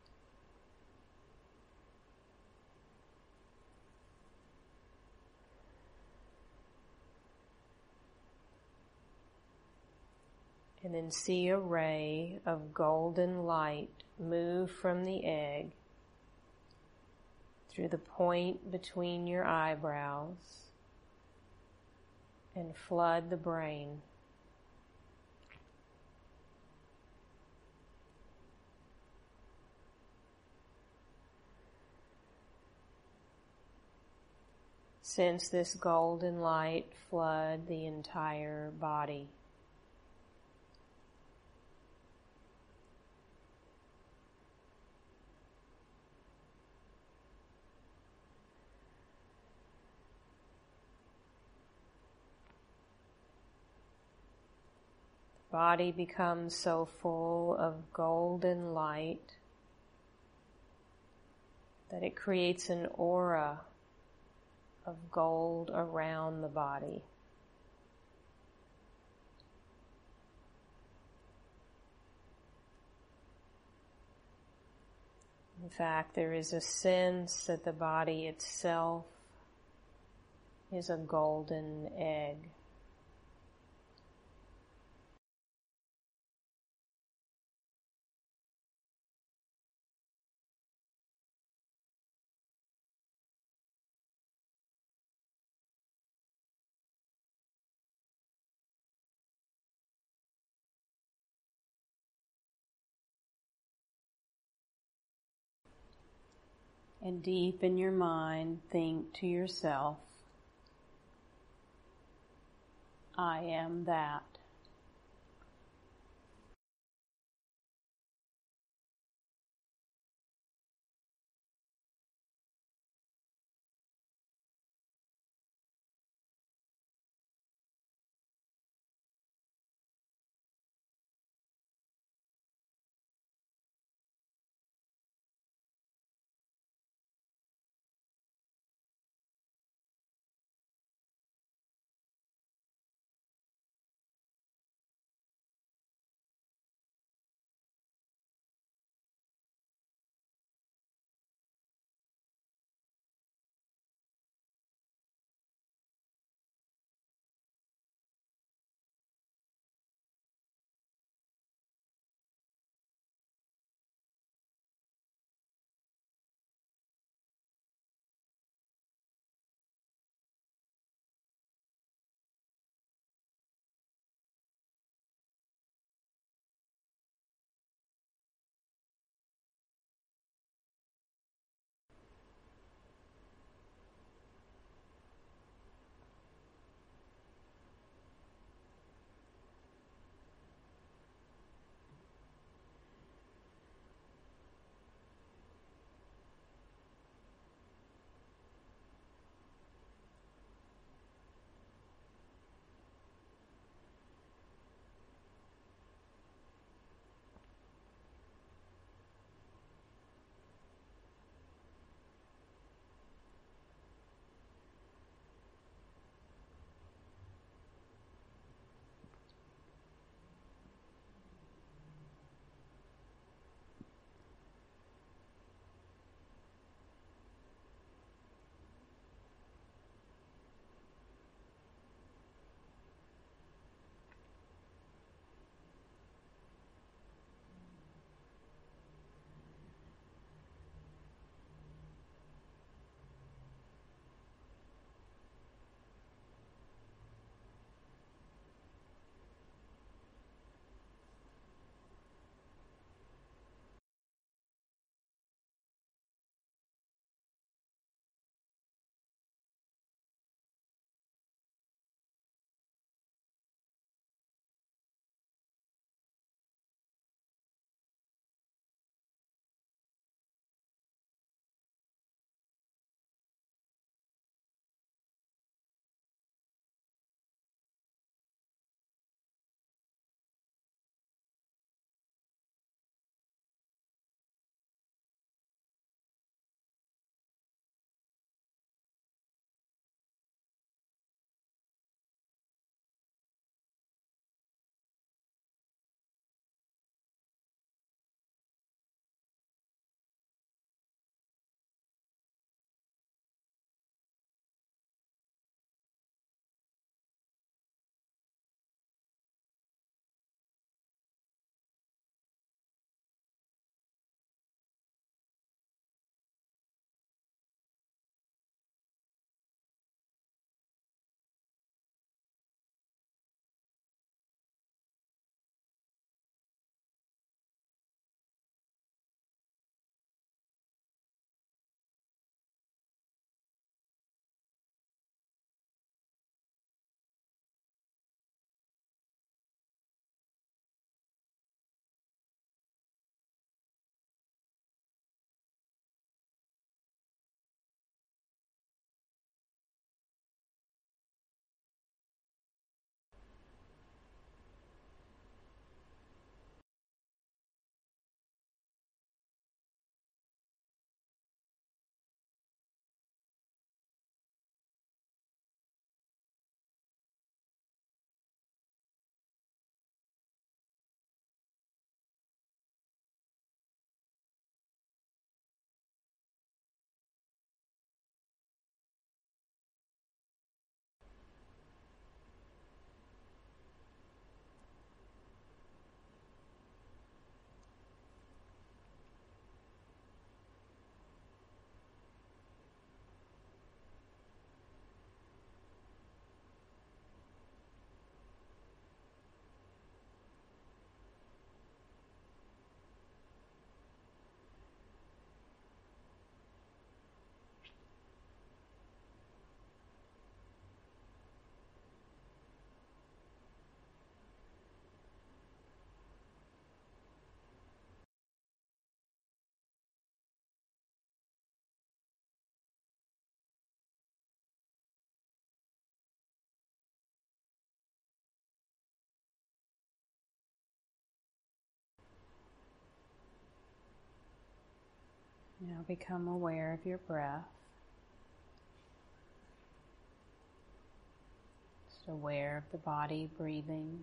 And then see a ray of golden light move from the egg through the point between your eyebrows and flood the brain. Sense this golden light flood the entire body. The body becomes so full of golden light that it creates an aura of gold around the body. In fact, there is a sense that the body itself is a golden egg. And deep in your mind, think to yourself, I am that. Now become aware of your breath. Just aware of the body breathing.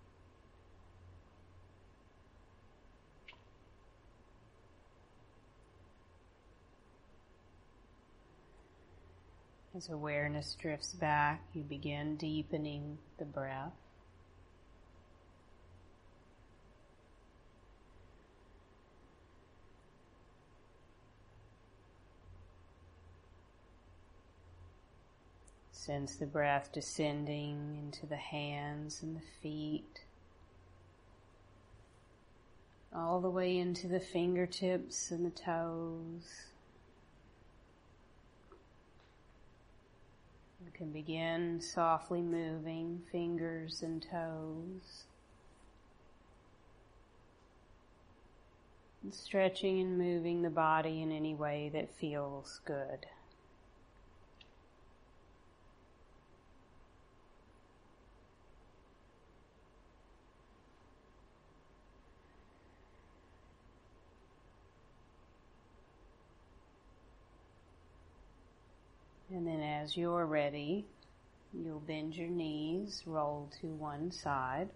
As awareness drifts back, you begin deepening the breath. Sense the breath descending into the hands and the feet, all the way into the fingertips and the toes. You can begin softly moving fingers and toes, and stretching and moving the body in any way that feels good. And then as you're ready, you'll bend your knees, roll to one side.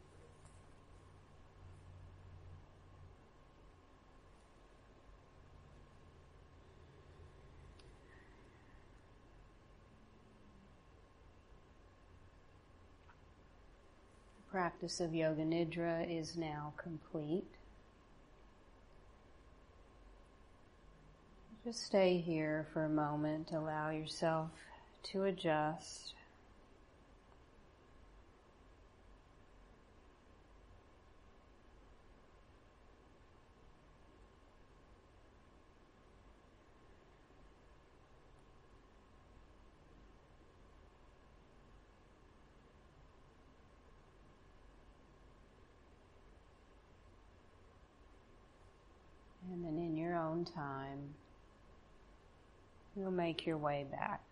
The practice of Yoga Nidra is now complete. Just stay here for a moment, allow yourself to adjust. And then in your own time, you'll make your way back.